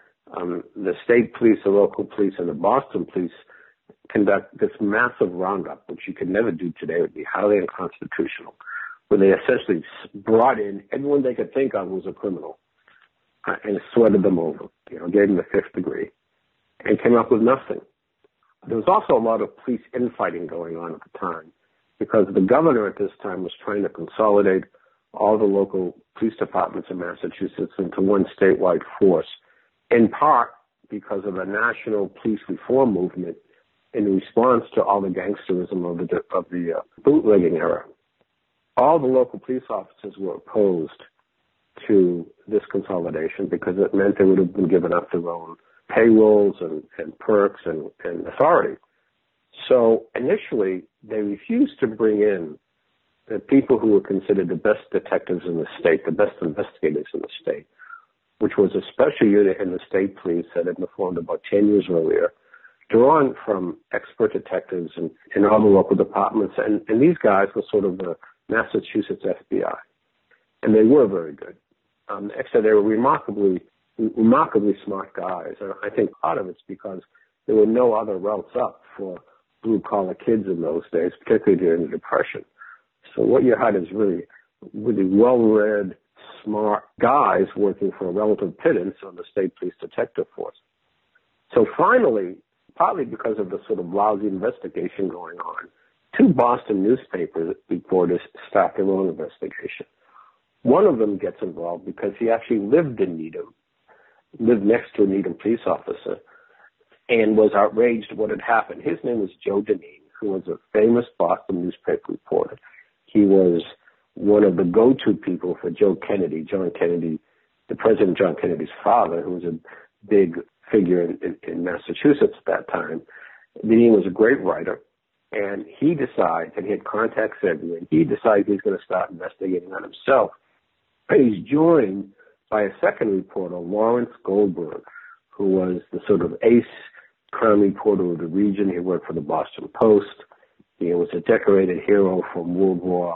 the state police, the local police, and the Boston police conduct this massive roundup, which you could never do today. It would be highly unconstitutional, where they essentially brought in everyone they could think of was a criminal and sweated them over, gave them the 5th degree, and came up with nothing. There was also a lot of police infighting going on at the time because the governor at this time was trying to consolidate all the local police departments in Massachusetts into one statewide force, in part because of a national police reform movement in response to all the gangsterism of the bootlegging era. All the local police officers were opposed to this consolidation because it meant they would have been given up their own payrolls and perks and authority. So initially, they refused to bring in the people who were considered the best detectives in the state, the best investigators in the state, which was a special unit in the state police that had been formed about 10 years earlier, drawn from expert detectives in all the local departments. And these guys were sort of the Massachusetts FBI. And they were very good. Actually, they were remarkably smart guys. And I think part of it's because there were no other routes up for blue-collar kids in those days, particularly during the Depression. So what you had is really well-read, smart guys working for a relative pittance on the state police detective force. So finally, partly because of the sort of lousy investigation going on, 2 Boston newspaper reporters stopped their own investigation. One of them gets involved because he actually lived in Needham, lived next to a Needham police officer, and was outraged at what had happened. His name was Joe Dineen, who was a famous Boston newspaper reporter. He was one of the go-to people for Joe Kennedy, John Kennedy, the President John Kennedy's father, who was a big figure in Massachusetts at that time. Dineen was a great writer, and he decides, and he had contacts everywhere, and he decides he's going to start investigating on himself. And he's joined by a second reporter, Lawrence Goldberg, who was the sort of ace crime reporter of the region. He worked for the Boston Post. He was a decorated hero from World War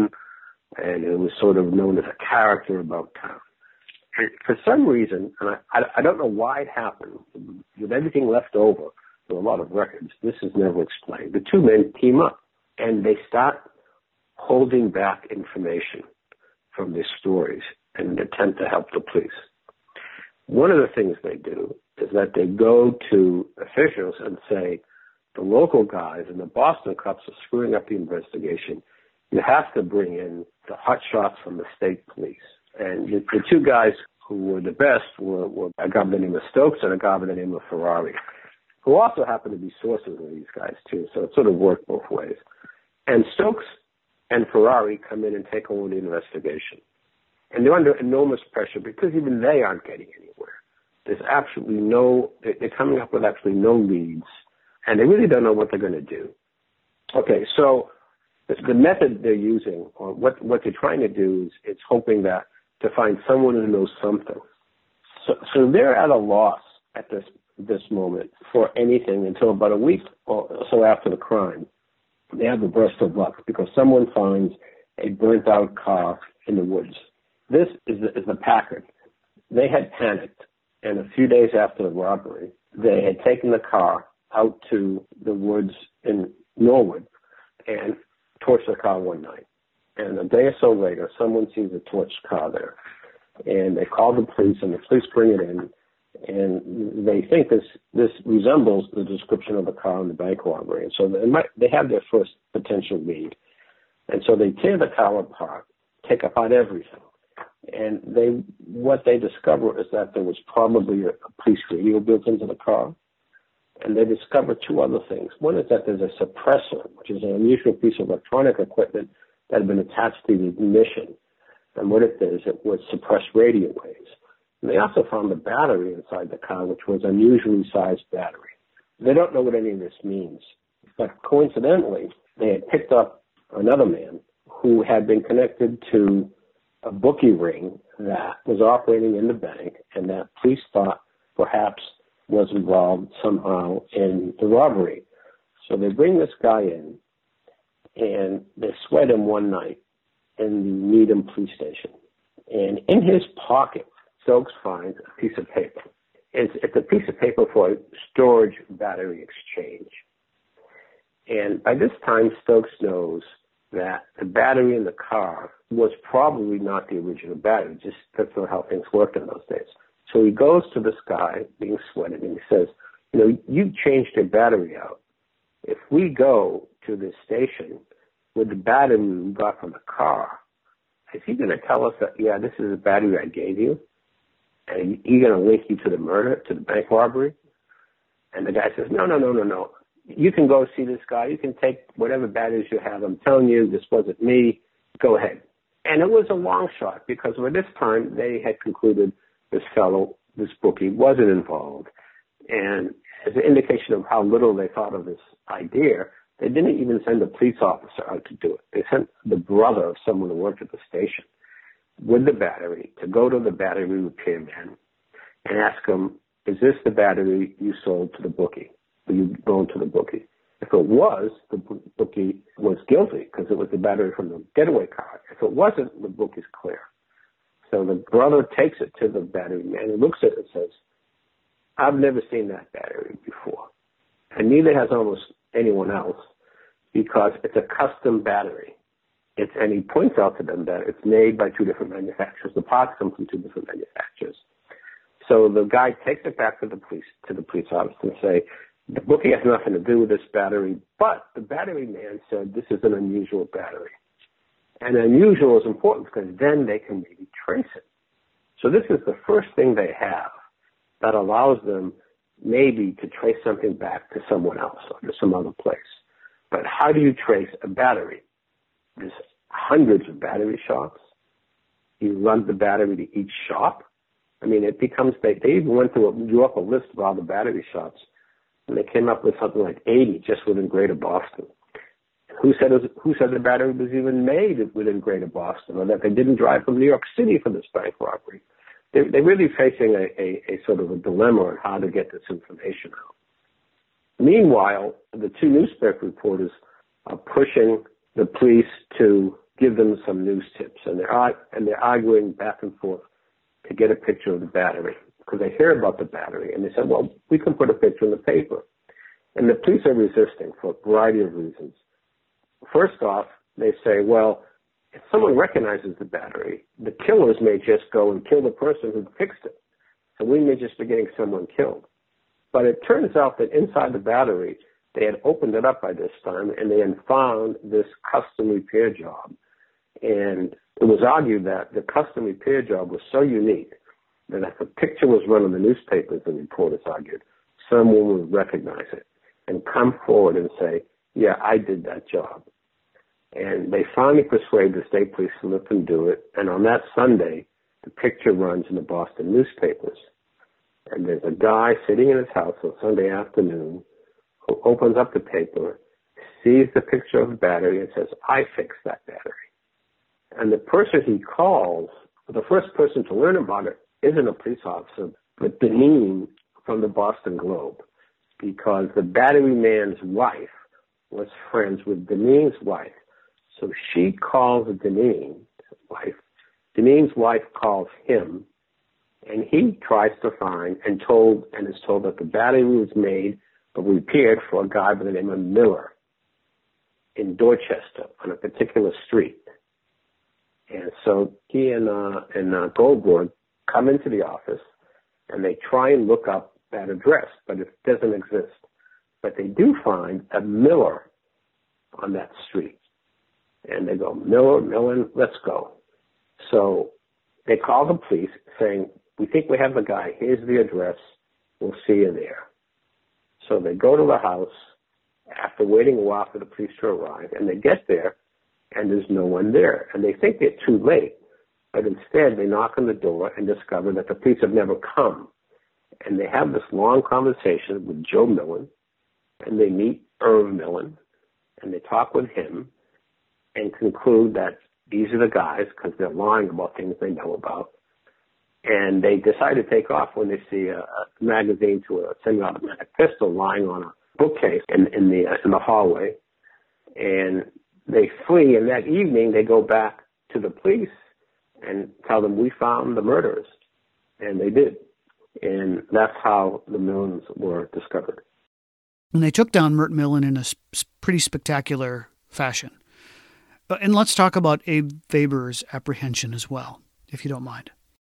I, and he was sort of known as a character about town. And for some reason, and I don't know why it happened, with everything left over, there were a lot of records, this is never explained. The two men team up, and they start holding back information from their stories in an attempt to help the police. One of the things they do is that they go to officials and say, the local guys and the Boston cops are screwing up the investigation. You have to bring in the hot shots from the state police. And the two guys who were the best were a guy by the name of Stokes and a guy by the name of Ferrari, who also happened to be sources of these guys too. So it sort of worked both ways. And Stokes and Ferrari come in and take over the investigation. And they're under enormous pressure because even they aren't getting anywhere. There's absolutely they're coming up with absolutely no leads, and they really don't know what they're going to do. Okay, so the method they're using, or what they're trying to do is hoping that to find someone who knows something. So they're at a loss at this moment for anything until about a week or so after the crime. They have a burst of luck because someone finds a burnt-out car in the woods. This is the Packard. They had panicked, and a few days after the robbery, they had taken the car out to the woods in Norwood and torched the car one night. And a day or so later, someone sees a torched car there. And they call the police, and the police bring it in, and they think this resembles the description of the car in the bank robbery. And so they have their first potential lead. And so they tear the car apart, take apart everything. And what they discover is that there was probably a police radio built into the car. And they discover two other things. One is that there's a suppressor, which is an unusual piece of electronic equipment that had been attached to the ignition. And what it did is it would suppress radio waves. And they also found the battery inside the car, which was an unusually sized battery. They don't know what any of this means. But coincidentally, they had picked up another man who had been connected to a bookie ring that was operating in the bank and that police thought perhaps was involved somehow in the robbery. So they bring this guy in, and they sweat him one night in the Needham police station. And in his pocket, Stokes finds a piece of paper. It's a piece of paper for a storage battery exchange. And by this time, Stokes knows that the battery in the car was probably not the original battery. Just that's not how things worked in those days. So he goes to this guy being sweated, and he says, you changed your battery out. If we go to this station with the battery we got from the car, is he going to tell us that, yeah, this is the battery I gave you? And he's going to link you to the murder, to the bank robbery? And the guy says, no. You can go see this guy. You can take whatever batteries you have. I'm telling you, this wasn't me. Go ahead. And it was a long shot because by this time they had concluded this fellow, this bookie, wasn't involved. And as an indication of how little they thought of this idea, they didn't even send a police officer out to do it. They sent the brother of someone who worked at the station with the battery to go to the battery repairman and ask him, is this the battery you sold to the bookie? Were you going to the bookie? If it was, the bookie was guilty because it was the battery from the getaway car. If it wasn't, the bookie's clear. So the brother takes it to the battery man and looks at it and says, I've never seen that battery before. And neither has almost anyone else because it's a custom battery. And he points out to them that it's made by two different manufacturers. The parts come from two different manufacturers. So the guy takes it back to the police office and say, the bookie has nothing to do with this battery, but the battery man said this is an unusual battery. And unusual is important because then they can maybe trace it. So this is the first thing they have that allows them maybe to trace something back to someone else or to some other place. But how do you trace a battery? There's hundreds of battery shops. You run the battery to each shop. I mean, it becomes, they even drew up a list of all the battery shops, and they came up with something like 80 just within Greater Boston. Who said the battery was even made within Greater Boston, or that they didn't drive from New York City for this bank robbery? They're really facing a sort of a dilemma on how to get this information out. Meanwhile, the two newspaper reporters are pushing the police to give them some news tips, and they're arguing back and forth to get a picture of the battery, because they hear about the battery, and they said, well, we can put a picture in the paper. And the police are resisting for a variety of reasons. First off, they say, well, if someone recognizes the battery, the killers may just go and kill the person who fixed it. So we may just be getting someone killed. But it turns out that inside the battery, they had opened it up by this time, and they had found this custom repair job. And it was argued that the custom repair job was so unique that if a picture was run in the newspapers, the reporters argued, someone would recognize it and come forward and say, yeah, I did that job. And they finally persuade the state police to let them do it. And on that Sunday, the picture runs in the Boston newspapers. And there's a guy sitting in his house on Sunday afternoon who opens up the paper, sees the picture of the battery, and says, I fixed that battery. And the person he calls, the first person to learn about it, isn't a police officer, but Deneen from the Boston Globe, because the battery man's wife was friends with Deneen's wife. So she calls Deneen's wife. Deneen's wife calls him, and he tries to find and is told that the battery was made or repaired for a guy by the name of Miller in Dorchester on a particular street. And so he and Goldberg come into the office, and they try and look up that address, but it doesn't exist. But they do find a Miller on that street. And they go, Miller, let's go. So they call the police saying, we think we have the guy. Here's the address. We'll see you there. So they go to the house after waiting a while for the police to arrive, and they get there, and there's no one there. And they think they're too late, but instead they knock on the door and discover that the police have never come. And they have this long conversation with Joe Millen, and they meet Irv Millen, and they talk with him and conclude that these are the guys because they're lying about things they know about. And they decide to take off when they see a magazine to a semi-automatic pistol lying on a bookcase in the hallway. And they flee, and that evening they go back to the police and tell them, we found the murderers. And they did. And that's how the Millens were discovered. And they took down Mert Millen in a pretty spectacular fashion. And let's talk about Abe Faber's apprehension as well, if you don't mind.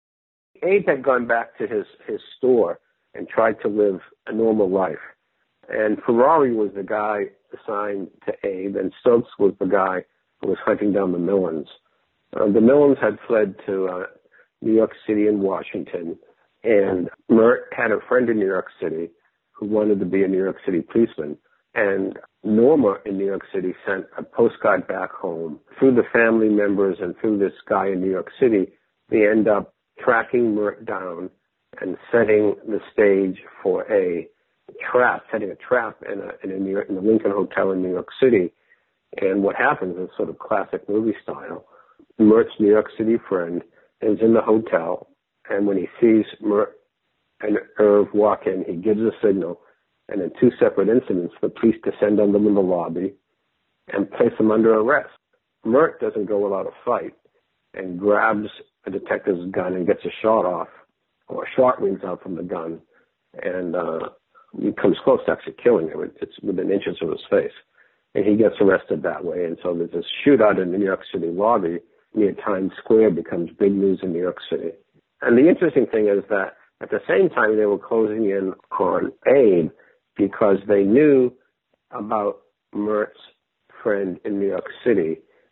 Abe had gone back to his store and tried to live a normal life. And Ferrari was the guy assigned to Abe, and Stokes was the guy who was hunting down the Millens. The Millens had fled to New York City and Washington, and Mert had a friend in New York City who wanted to be a New York City policeman. And Norma in New York City sent a postcard back home. Through the family members and through this guy in New York City, they end up tracking Mert down and setting the stage for setting a trap in the Lincoln Hotel in New York City. And what happens is sort of classic movie style. Mert's New York City friend is in the hotel, and when he sees Mert and Irv walk in, he gives a signal. And in two separate incidents, the police descend on them in the lobby and place them under arrest. Mert doesn't go without a fight and grabs a detective's gun and gets a shot off, or a shot rings out from the gun, and he comes close to actually killing him. It's within inches of his face. And he gets arrested that way. And so there's this shootout in the New York City lobby near Times Square, becomes big news in New York City. And the interesting thing is that at the same time they were closing in on Abe, because they knew about Mert's friend in New York City,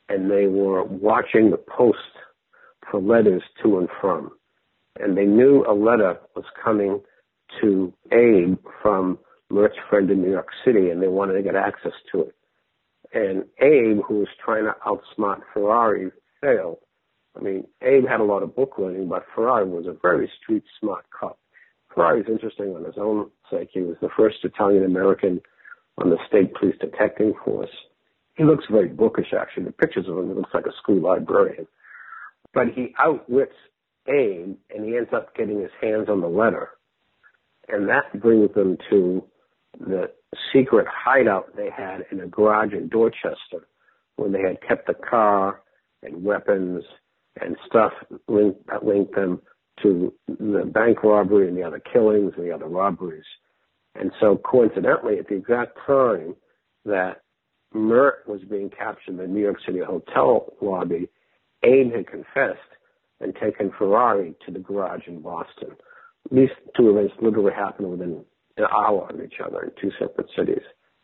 and they were watching the post for letters to and from. And they knew a letter was coming to Abe from Mert's friend in New York City, and they wanted to get access to it. And Abe, who was trying to outsmart Ferrari, failed. I mean, Abe had a lot of book learning, but Ferrari was a very street smart cop. Ferrari's interesting on his own sake. He was the first Italian-American on the state police detecting force. He looks very bookish, actually. The pictures of him, he looks like a school librarian. But he outwits Abe, and he ends up getting his hands on the letter. And that brings them to the secret hideout they had in a garage in Dorchester, where they had kept a car and weapons and stuff that linked them to the bank robbery and the other killings and the other robberies. And so coincidentally, at the exact time that Mert was being captured in the New York City hotel lobby, Abe had confessed and taken Ferrari to the garage in Boston. These two events literally happened within an hour of each other in two separate cities.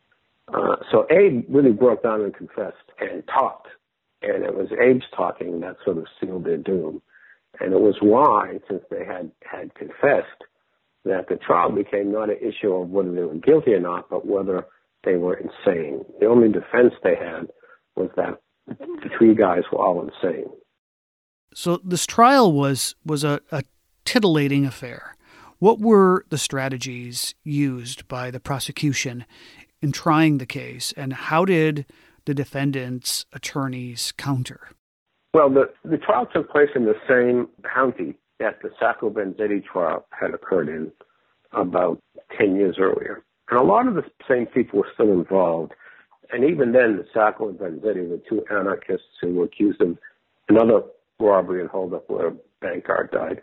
So Abe really broke down and confessed and talked. And it was Abe's talking that sort of sealed their doom. And it was why, since they had confessed, that the trial became not an issue of whether they were guilty or not, but whether they were insane. The only defense they had was that the three guys were all insane. So this trial was a titillating affair. What were the strategies used by the prosecution in trying the case, and how did the defendants' attorneys counter? Well, the trial took place in the same county that the Sacco Vanzetti trial had occurred in about 10 years earlier. And a lot of the same people were still involved. And even then, the Sacco and Vanzetti were two anarchists who were accused of another robbery and holdup where a bank guard died.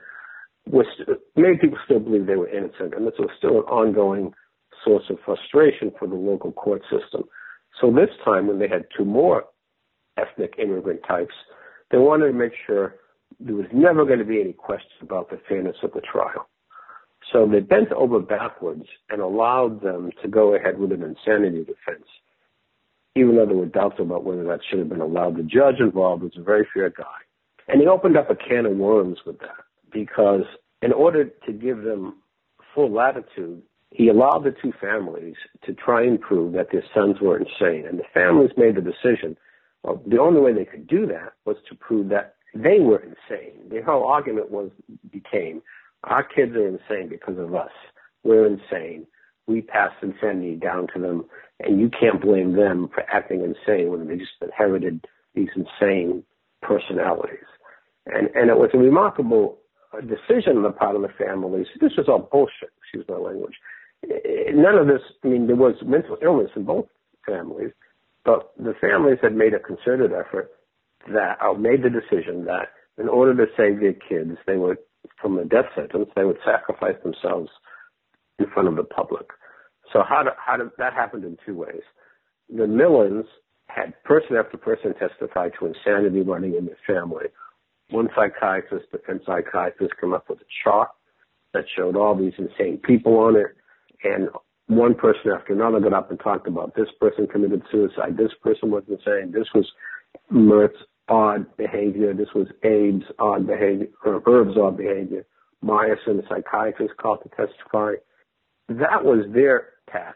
Many people still believe they were innocent, and this was still an ongoing source of frustration for the local court system. So this time, when they had two more ethnic immigrant types, they wanted to make sure there was never going to be any question about the fairness of the trial. So they bent over backwards and allowed them to go ahead with an insanity defense, even though there were doubts about whether that should have been allowed. The judge involved was a very fair guy. And he opened up a can of worms with that, because in order to give them full latitude, he allowed the two families to try and prove that their sons were insane. And the families made the decision, well, the only way they could do that was to prove that they were insane. The whole argument became, our kids are insane because of us. We're insane. We passed insanity down to them, and you can't blame them for acting insane when they just inherited these insane personalities. And it was a remarkable decision on the part of the families. This was all bullshit, excuse my language. None of this, I mean, there was mental illness in both families, but the families had made a concerted effort made the decision that in order to save their kids, they would, from a death sentence, they would sacrifice themselves in front of the public. So that happened in two ways. The Millens had person after person testify to insanity running in their family. One psychiatrist, defense psychiatrist, came up with a chart that showed all these insane people on it. And one person after another got up and talked about this person committed suicide, this person was insane, this was Mert's odd behavior, this was Abe's odd behavior, or Irv's odd behavior. Meyerson, the psychiatrist, called to testify. That was their tack.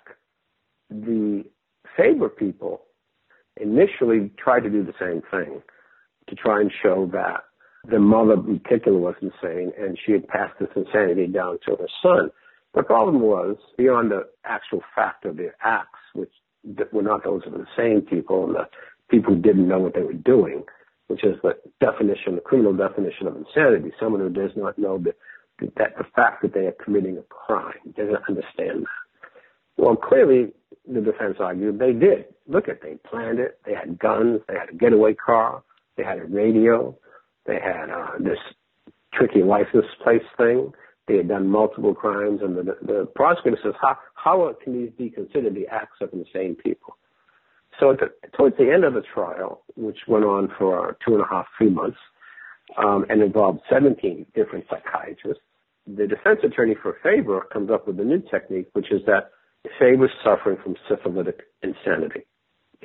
The Faber people initially tried to do the same thing, to try and show that the mother in particular was insane, and she had passed this insanity down to her son. The problem was, beyond the actual fact of their acts, which were not those of the same people, and the people who didn't know what they were doing, which is the criminal definition of insanity, someone who does not know that the fact that they are committing a crime, doesn't understand that. Well, clearly, the defense argued they did. They planned it, they had guns, they had a getaway car, they had a radio, they had this tricky license plate thing. They had done multiple crimes, and the prosecutor says, how can these be considered the acts of insane people? So towards the end of the trial, which went on for 3 months, and involved 17 different psychiatrists, the defense attorney for Faber comes up with a new technique, which is that Faber's suffering from syphilitic insanity.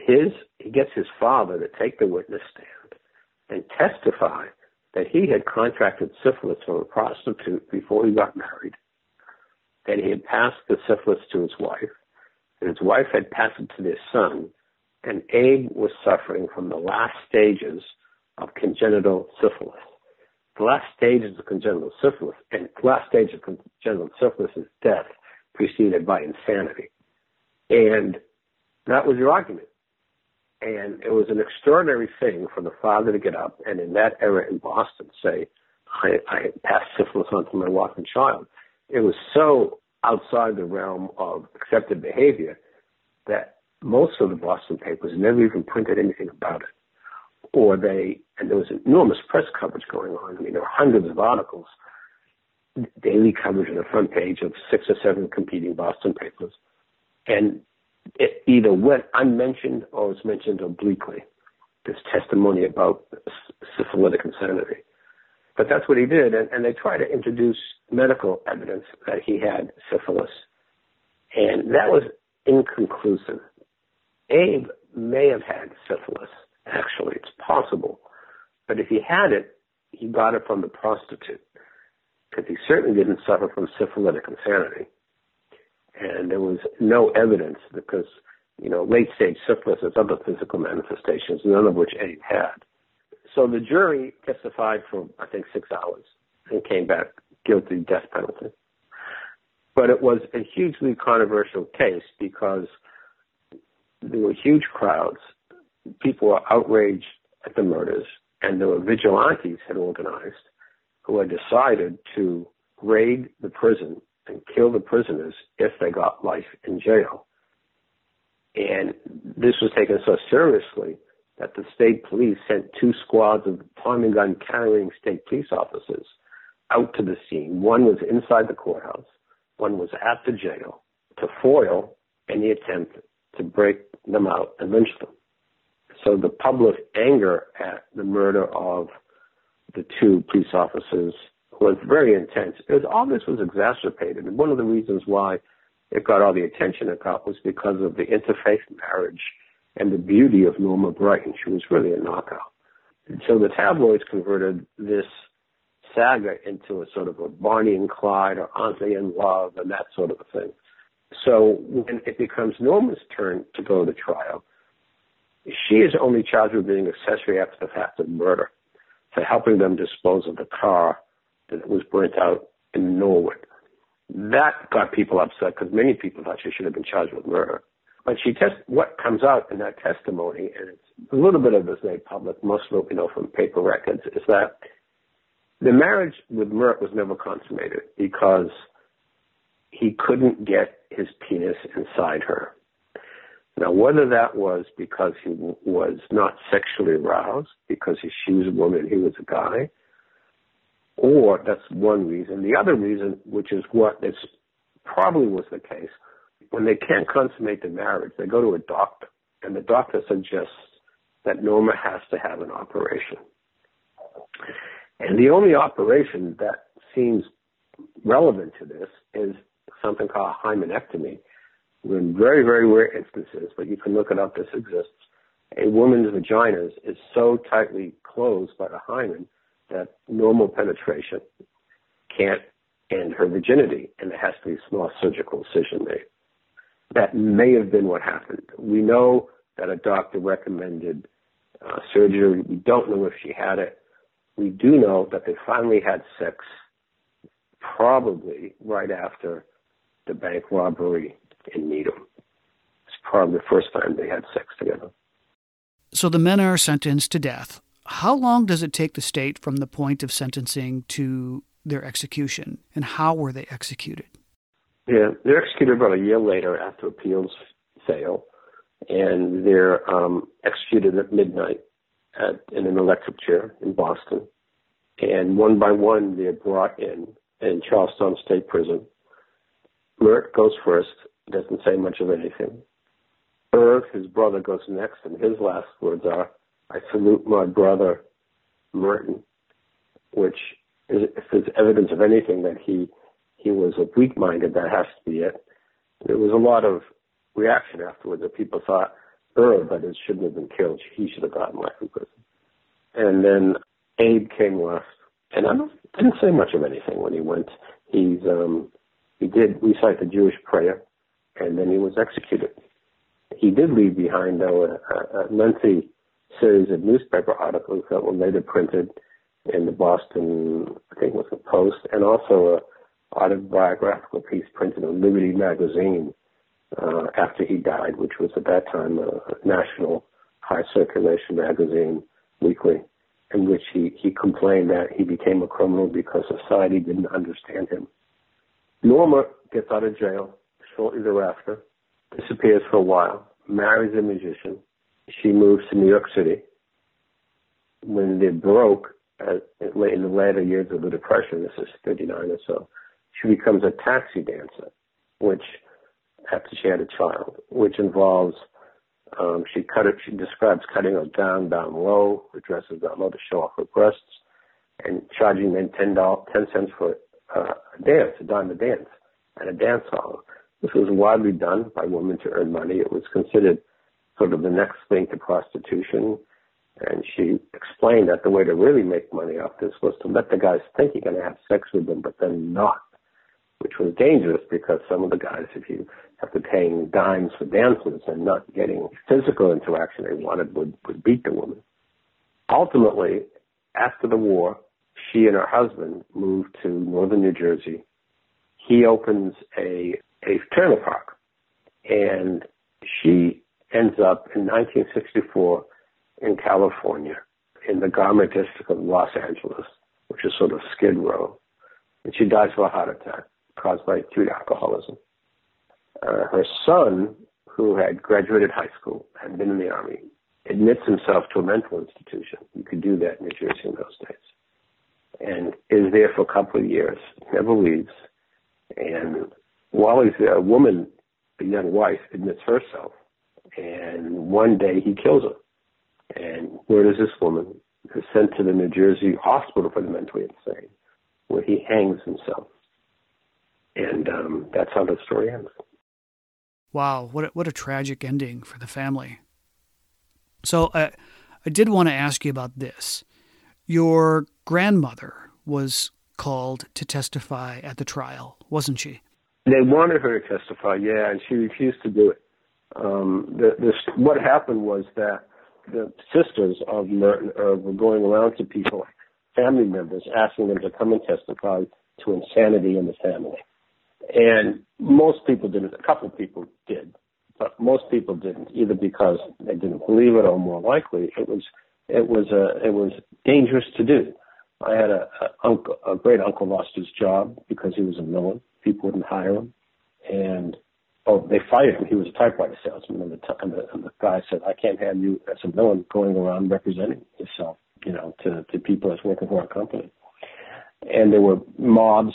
he gets his father to take the witness stand and testify that he had contracted syphilis from a prostitute before he got married, that he had passed the syphilis to his wife, and his wife had passed it to their son, and Abe was suffering from the last stages of congenital syphilis. The last stages of congenital syphilis, and the last stage of congenital syphilis is death, preceded by insanity. And that was your argument. And it was an extraordinary thing for the father to get up and in that era in Boston say, I passed syphilis on to my wife and child. It was so outside the realm of accepted behavior that most of the Boston papers never even printed anything about it. And there was enormous press coverage going on. I mean, there were hundreds of articles, daily coverage on the front page of 6 or 7 competing Boston papers. And it either went unmentioned or was mentioned obliquely, this testimony about syphilitic insanity. But that's what he did, and they tried to introduce medical evidence that he had syphilis. And that was inconclusive. Abe may have had syphilis, actually. It's possible. But if he had it, he got it from the prostitute, because he certainly didn't suffer from syphilitic insanity. And there was no evidence because, late-stage syphilis has other physical manifestations, none of which Abe had. So the jury testified for, I think, 6 hours and came back guilty, death penalty. But it was a hugely controversial case because there were huge crowds. People were outraged at the murders, and there were vigilantes had organized who had decided to raid the prison and kill the prisoners if they got life in jail. And this was taken so seriously that the state police sent 2 squads of Tommy gun carrying state police officers out to the scene. One was inside the courthouse, one was at the jail, to foil any attempt to break them out and lynch them. So the public anger at the murder of the 2 police officers was very intense. All this was exacerbated, and one of the reasons why it got all the attention it got was because of the interfaith marriage and the beauty of Norma Brighton. She was really a knockout. And so the tabloids converted this saga into a sort of a Bonnie and Clyde or Aren't They in Love and that sort of a thing. So when it becomes Norma's turn to go to trial, she is only charged with being accessory after the fact of murder, for helping them dispose of the car that was burnt out in Norwood. That got people upset because many people thought she should have been charged with murder. But what comes out in that testimony, and it's a little bit of this made public, most of it we know from paper records, is that the marriage with Mert was never consummated because he couldn't get his penis inside her. Now, whether that was because he was not sexually aroused, because she was a woman, he was a guy, or that's one reason. The other reason, which is what this probably was the case, when they can't consummate the marriage, they go to a doctor, and the doctor suggests that Norma has to have an operation. And the only operation that seems relevant to this is something called hymenectomy. In very, very rare instances, but you can look it up, this exists. A woman's vagina is so tightly closed by the hymen that normal penetration can't end her virginity, and there has to be a small surgical incision made. That may have been what happened. We know that a doctor recommended surgery. We don't know if she had it. We do know that they finally had sex probably right after the bank robbery in Needham. It's probably the first time they had sex together. So the men are sentenced to death. How long does it take the state from the point of sentencing to their execution, and how were they executed? Yeah, they're executed about a year later after appeals fail, and they're executed at midnight in an electric chair in Boston. And one by one, they're brought in Charlestown State Prison. Mert goes first, doesn't say much of anything. Irv, his brother, goes next, and his last words are, "I salute my brother, Merton," which is, if there's evidence of anything that he was weak-minded, that has to be it. There was a lot of reaction afterwards that people thought Earl, that is, shouldn't have been killed. He should have gotten life in prison. And then Abe came last, and I didn't say much of anything when he went. He did recite the Jewish prayer, and then he was executed. He did leave behind, though, a lengthy series of newspaper articles that were later printed in the Boston, I think it was the Post, and also a autobiographical piece printed in Liberty magazine after he died, which was at that time a national high circulation magazine, weekly, in which he complained that he became a criminal because society didn't understand him. Norma gets out of jail shortly thereafter, disappears for a while, marries a musician. She moves to New York City. When they broke in the later years of the Depression, this is 39 or so, she becomes a taxi dancer, which, after she had a child, which involves, she describes cutting her down low, her dresses down low to show off her breasts, and charging them 10 cents for a dance, a dime a dance, at a dance hall. This was widely done by women to earn money. It was considered sort of the next thing to prostitution. And she explained that the way to really make money off this was to let the guys think you're going to have sex with them, but then not, which was dangerous because some of the guys, if you have to paying dimes for dances and not getting physical interaction they wanted, would beat the woman. Ultimately, after the war, she and her husband moved to northern New Jersey. He opens a trailer park, and she ends up in 1964 in California, in the garment district of Los Angeles, which is sort of Skid Row. And she dies of a heart attack caused by acute alcoholism. Her son, who had graduated high school, had been in the Army, admits himself to a mental institution. You could do that in New Jersey in those days. And is there for a couple of years, never leaves. And while he's there, a woman, the young wife, admits herself. And one day he kills her. And where does this woman is sent to the New Jersey Hospital for the Mentally Insane, where he hangs himself. And that's how the story ends. Wow, what a tragic ending for the family. So I did want to ask you about this. Your grandmother was called to testify at the trial, wasn't she? They wanted her to testify, yeah, and she refused to do it. What happened was that the sisters of Merton were going around to people, family members, asking them to come and testify to insanity in the family. And most people didn't. A couple of people did, but most people didn't, either because they didn't believe it or, more likely, it was dangerous to do. I had a great uncle lost his job because he was a villain. People wouldn't hire him, and they fired him. He was a typewriter salesman, and the guy said, "I can't have you as a villain going around representing yourself, to people that's working for our company." And there were mobs,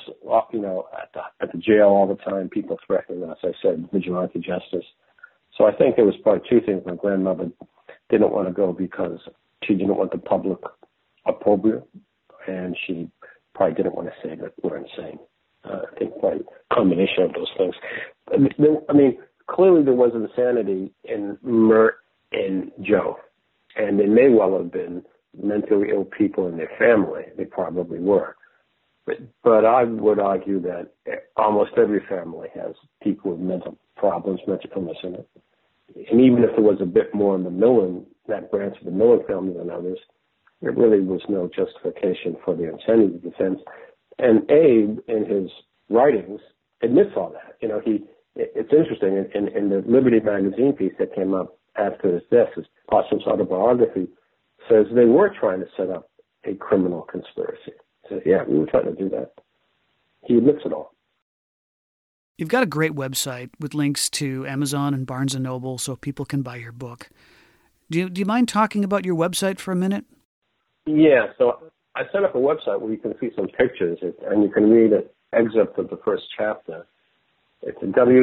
at the jail all the time, people threatening us. I said, vigilante justice. So I think there was probably two things. My grandmother didn't want to go because she didn't want the public opprobrium, and she probably didn't want to say that we're insane. I think probably a combination of those things. I mean, clearly there was insanity in Mert and Joe, and they may well have been mentally ill people in their family. They probably were. But I would argue that almost every family has people with mental problems, mental illness in it. And even if there was a bit more in the Millen, that branch of the Millen family than others, there really was no justification for the insanity defense. And Abe, in his writings, admits all that. It's interesting. In the Liberty magazine piece that came up after his death, his posthumous autobiography, says they were trying to set up a criminal conspiracy. So, yeah, we were trying to do that. He admits it all. You've got a great website with links to Amazon and Barnes & Noble so people can buy your book. Do you mind talking about your website for a minute? Yeah, so I set up a website where you can see some pictures, and you can read an excerpt of the first chapter. It's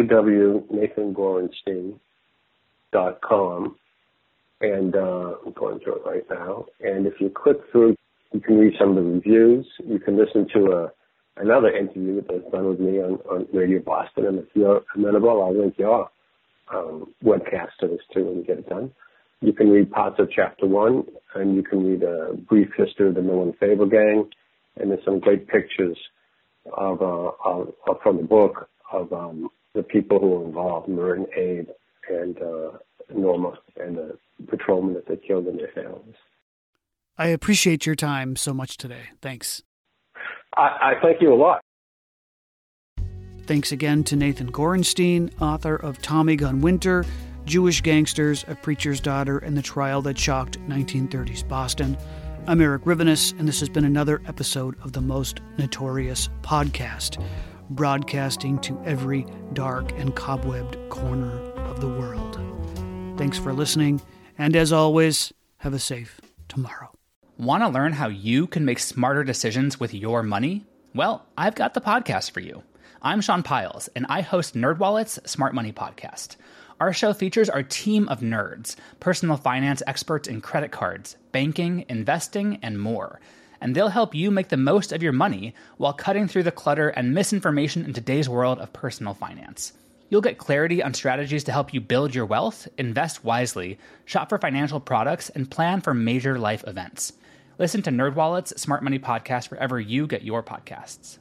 www.nathangorenstein.com, and I'm going through it right now. And if you click through, you can read some of the reviews. You can listen to another interview that's done with me on Radio Boston, and if you're amenable, I'll link you off. webcast to this too when you get it done. You can read parts of Chapter 1, and you can read a brief history of the Mill and Fable gang, and there's some great pictures of from the book of the people who were involved, Merton, Abe, and Norma, and the patrolmen that they killed in their families. I appreciate your time so much today. Thanks. I thank you a lot. Thanks again to Nathan Gorenstein, author of Tommy Gun Winter, Jewish Gangsters, A Preacher's Daughter, and the Trial That Shocked 1930s Boston. I'm Eric Rivenes, and this has been another episode of the Most Notorious Podcast, broadcasting to every dark and cobwebbed corner of the world. Thanks for listening, and as always, have a safe tomorrow. Want to learn how you can make smarter decisions with your money? Well, I've got the podcast for you. I'm Sean Piles, and I host NerdWallet's Smart Money Podcast. Our show features our team of nerds, personal finance experts in credit cards, banking, investing, and more. And they'll help you make the most of your money while cutting through the clutter and misinformation in today's world of personal finance. You'll get clarity on strategies to help you build your wealth, invest wisely, shop for financial products, and plan for major life events. Listen to NerdWallet's Smart Money Podcast wherever you get your podcasts.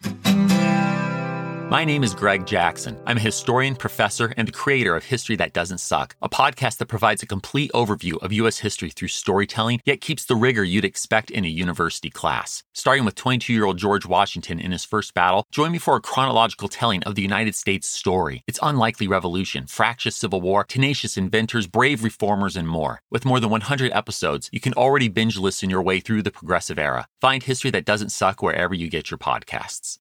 My name is Greg Jackson. I'm a historian, professor, and the creator of History That Doesn't Suck, a podcast that provides a complete overview of U.S. history through storytelling, yet keeps the rigor you'd expect in a university class. Starting with 22-year-old George Washington in his first battle, join me for a chronological telling of the United States story, its unlikely revolution, fractious civil war, tenacious inventors, brave reformers, and more. With more than 100 episodes, you can already binge listen your way through the progressive era. Find History That Doesn't Suck wherever you get your podcasts.